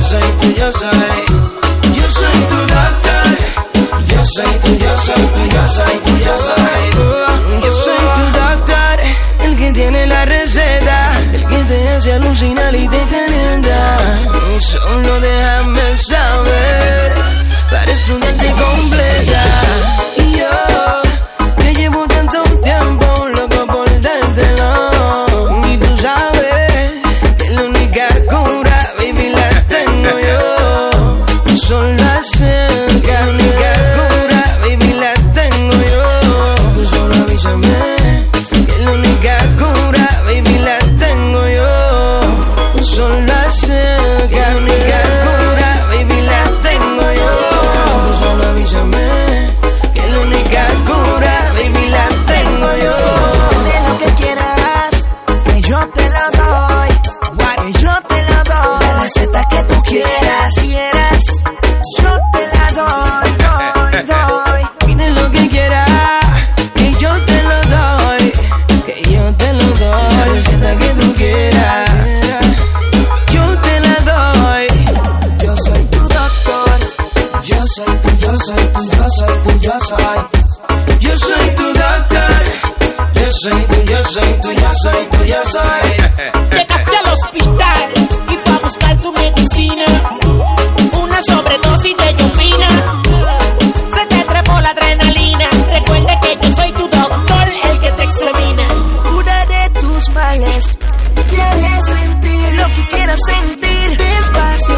soy tu, yo soy. Yo soy tu doctor. Yo soy tu, yo soy tu, yo soy tu, yo soy. Yo soy tu doctor, el que tiene la receta, el que te hace alucinar y te calienta. Solo déjame saber para estudiarte completa. Y yo que llevo tanto tiempo loco por dártelo. Y tú sabes que la única cura, baby, la tengo yo. Solo acerca, la única cura, baby, la tengo yo. Tú solo avísame que la única cura, baby, la tengo yo. Solo acerca, la única cura, baby, la tengo yo. Tú solo avísame que la única cura, baby, la tengo yo. De lo que quieras, que yo te lo doy, que yo te lo doy. La receta que tú quieras, quieras, yo te la doy, doy, doy. Pide lo que quieras, que yo te lo doy, que yo te lo doy. La receta que tú quieras, yo te la doy. Yo soy tu doctor, yo soy tu, yo soy tu, yo soy tu, yo soy. Yo soy tu doctor, yo soy tu, yo soy tu, yo soy tu, yo soy. Llegaste al hospital y fue a buscar tu medicina. Una sobredosis de yopina. Se te trepó la adrenalina. Recuerda que yo soy tu doctor, el que te examina. Cura de tus males. Quieres sentir lo que quieras sentir. Despacio,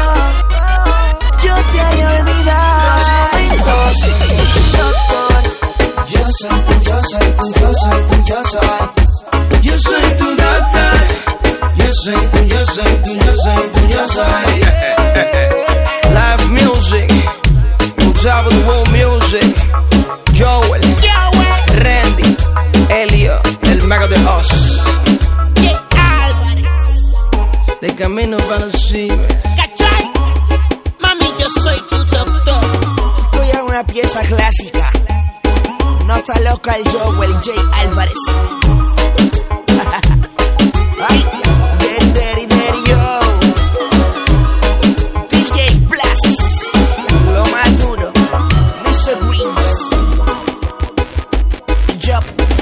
yo te haré olvidar los momentos. Yo soy tu doctor. Yo soy tu, yo soy tu, yo soy tu, yo soy. Yo soy tu doctor, yo soy tu, yo soy tu, yo soy tu, yo soy. Live music, on top of the world music. Joel, Randy, Elio, el mago de Oz. De camino para el cine. ¿Cachai? Mami, yo soy tu doctor. Estoy en una pieza clásica. Nota local Joel J. Álvarez. Ay, Daddy, Daddy, Daddy, yo. D J Blast, lo más duro. mister Greens. Yo.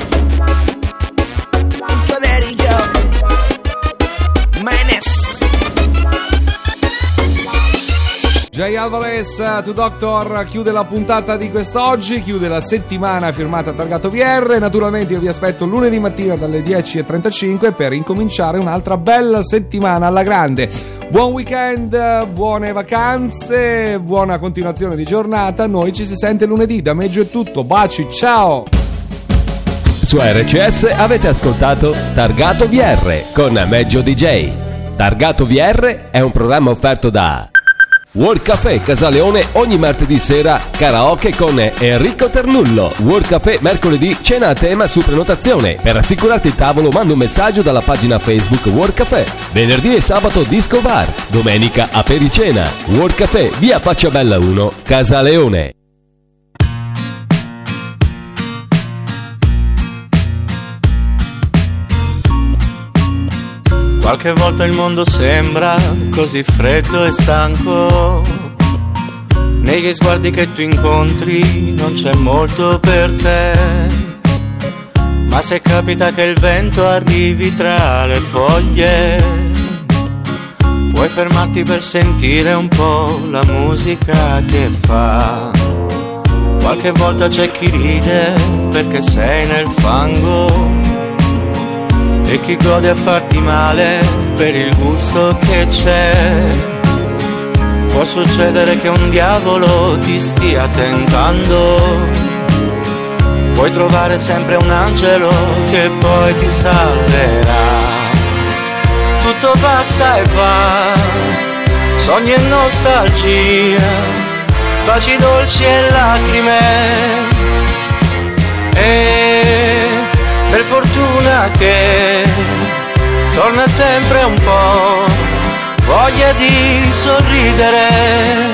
Punto Daddy, yo. Manes. Jay Alvarez, tu Doctor, chiude la puntata di quest'oggi, chiude la settimana firmata Targato V R. Naturalmente io vi aspetto lunedì mattina dalle dieci e trentacinque per incominciare un'altra bella settimana alla grande. Buon weekend, buone vacanze, buona continuazione di giornata. Noi ci si sente lunedì. Da Meggio è tutto, baci, ciao! Su R C S avete ascoltato Targato V R con Meggio D J. Targato V R è un programma offerto da World Café Casaleone ogni martedì sera karaoke con Enrico Ternullo. World Café mercoledì cena a tema su prenotazione. Per assicurarti il tavolo manda un messaggio dalla pagina Facebook World Café. Venerdì e sabato disco bar. Domenica apericena. World Café via Facciabella uno Casaleone. Qualche volta il mondo sembra così freddo e stanco. Negli sguardi che tu incontri non c'è molto per te. Ma se capita che il vento arrivi tra le foglie, puoi fermarti per sentire un po' la musica che fa. Qualche volta c'è chi ride perché sei nel fango e chi gode a farti male per il gusto che c'è. Può succedere che un diavolo ti stia tentando, puoi trovare sempre un angelo che poi ti salverà. Tutto passa e va, sogni e nostalgia, baci dolci e lacrime, e per fortuna che torna sempre un po' voglia di sorridere.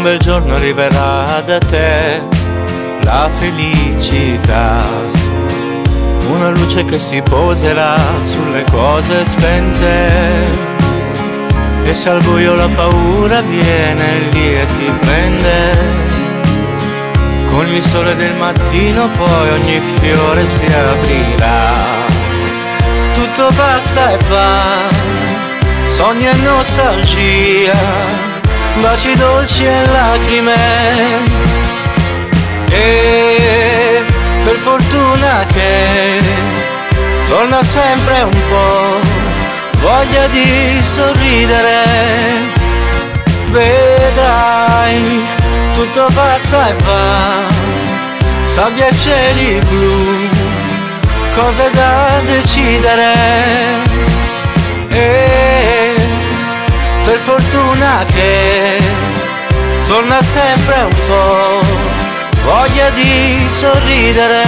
bel giorno arriverà da te la felicità, una luce che si poserà sulle cose spente. E se al buio la paura viene lì e ti prende, con il sole del mattino poi ogni fiore si aprirà. Tutto passa e va, sogni e nostalgia, baci dolci e lacrime. E per fortuna che torna sempre un po' voglia di sorridere, vedrai, tutto passa e va, sabbia e cieli blu, cose da decidere. E per fortuna che torna sempre un po' voglia di sorridere.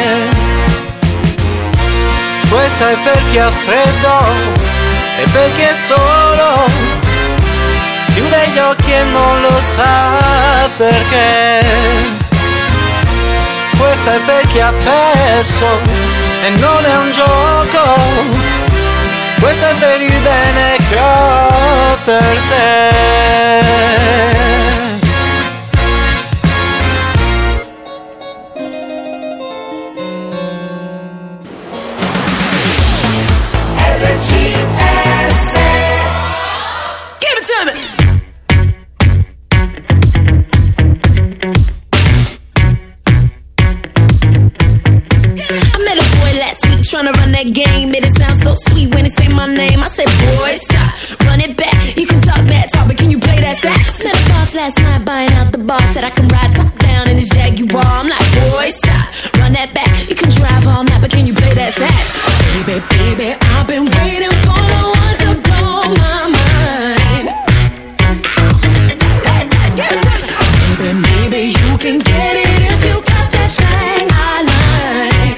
Questa è per chi ha freddo e per chi è solo, chiude gli occhi e non lo sa perché. Questa è per chi ha perso e non è un gioco, questo è per il bene che ho per te. Tryna run that game, made it sound so sweet when it say my name. I said, boy, stop, run it back. You can talk that talk, but can you play that sax? Met a boss last night buying out the bar, said I can ride top down in his Jaguar. I'm like, boy, stop, run that back. You can drive all night, but can you play that sax? Baby, baby, I've been waiting for the one to blow my mind. Baby, maybe you can get it if you got that thing I like.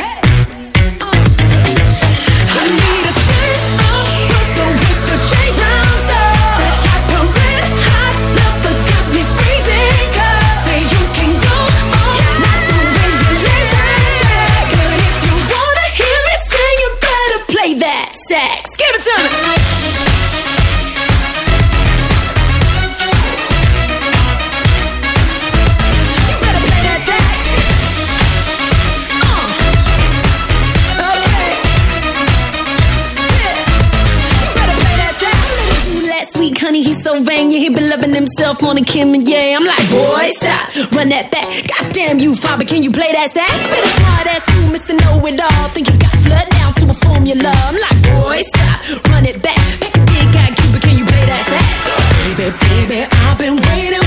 Honey, he's so vain, yeah, he been loving himself more than Kim and Ye. I'm like, boy, stop, run that back. Goddamn you, fine, but can you play that sax? With a smart ass you, Mister Know-It-All, think you got flood down to a formula. I'm like, boy, stop, run it back. Pick a big guy, Cuba, can you play that sax? Baby, baby, I've been waiting.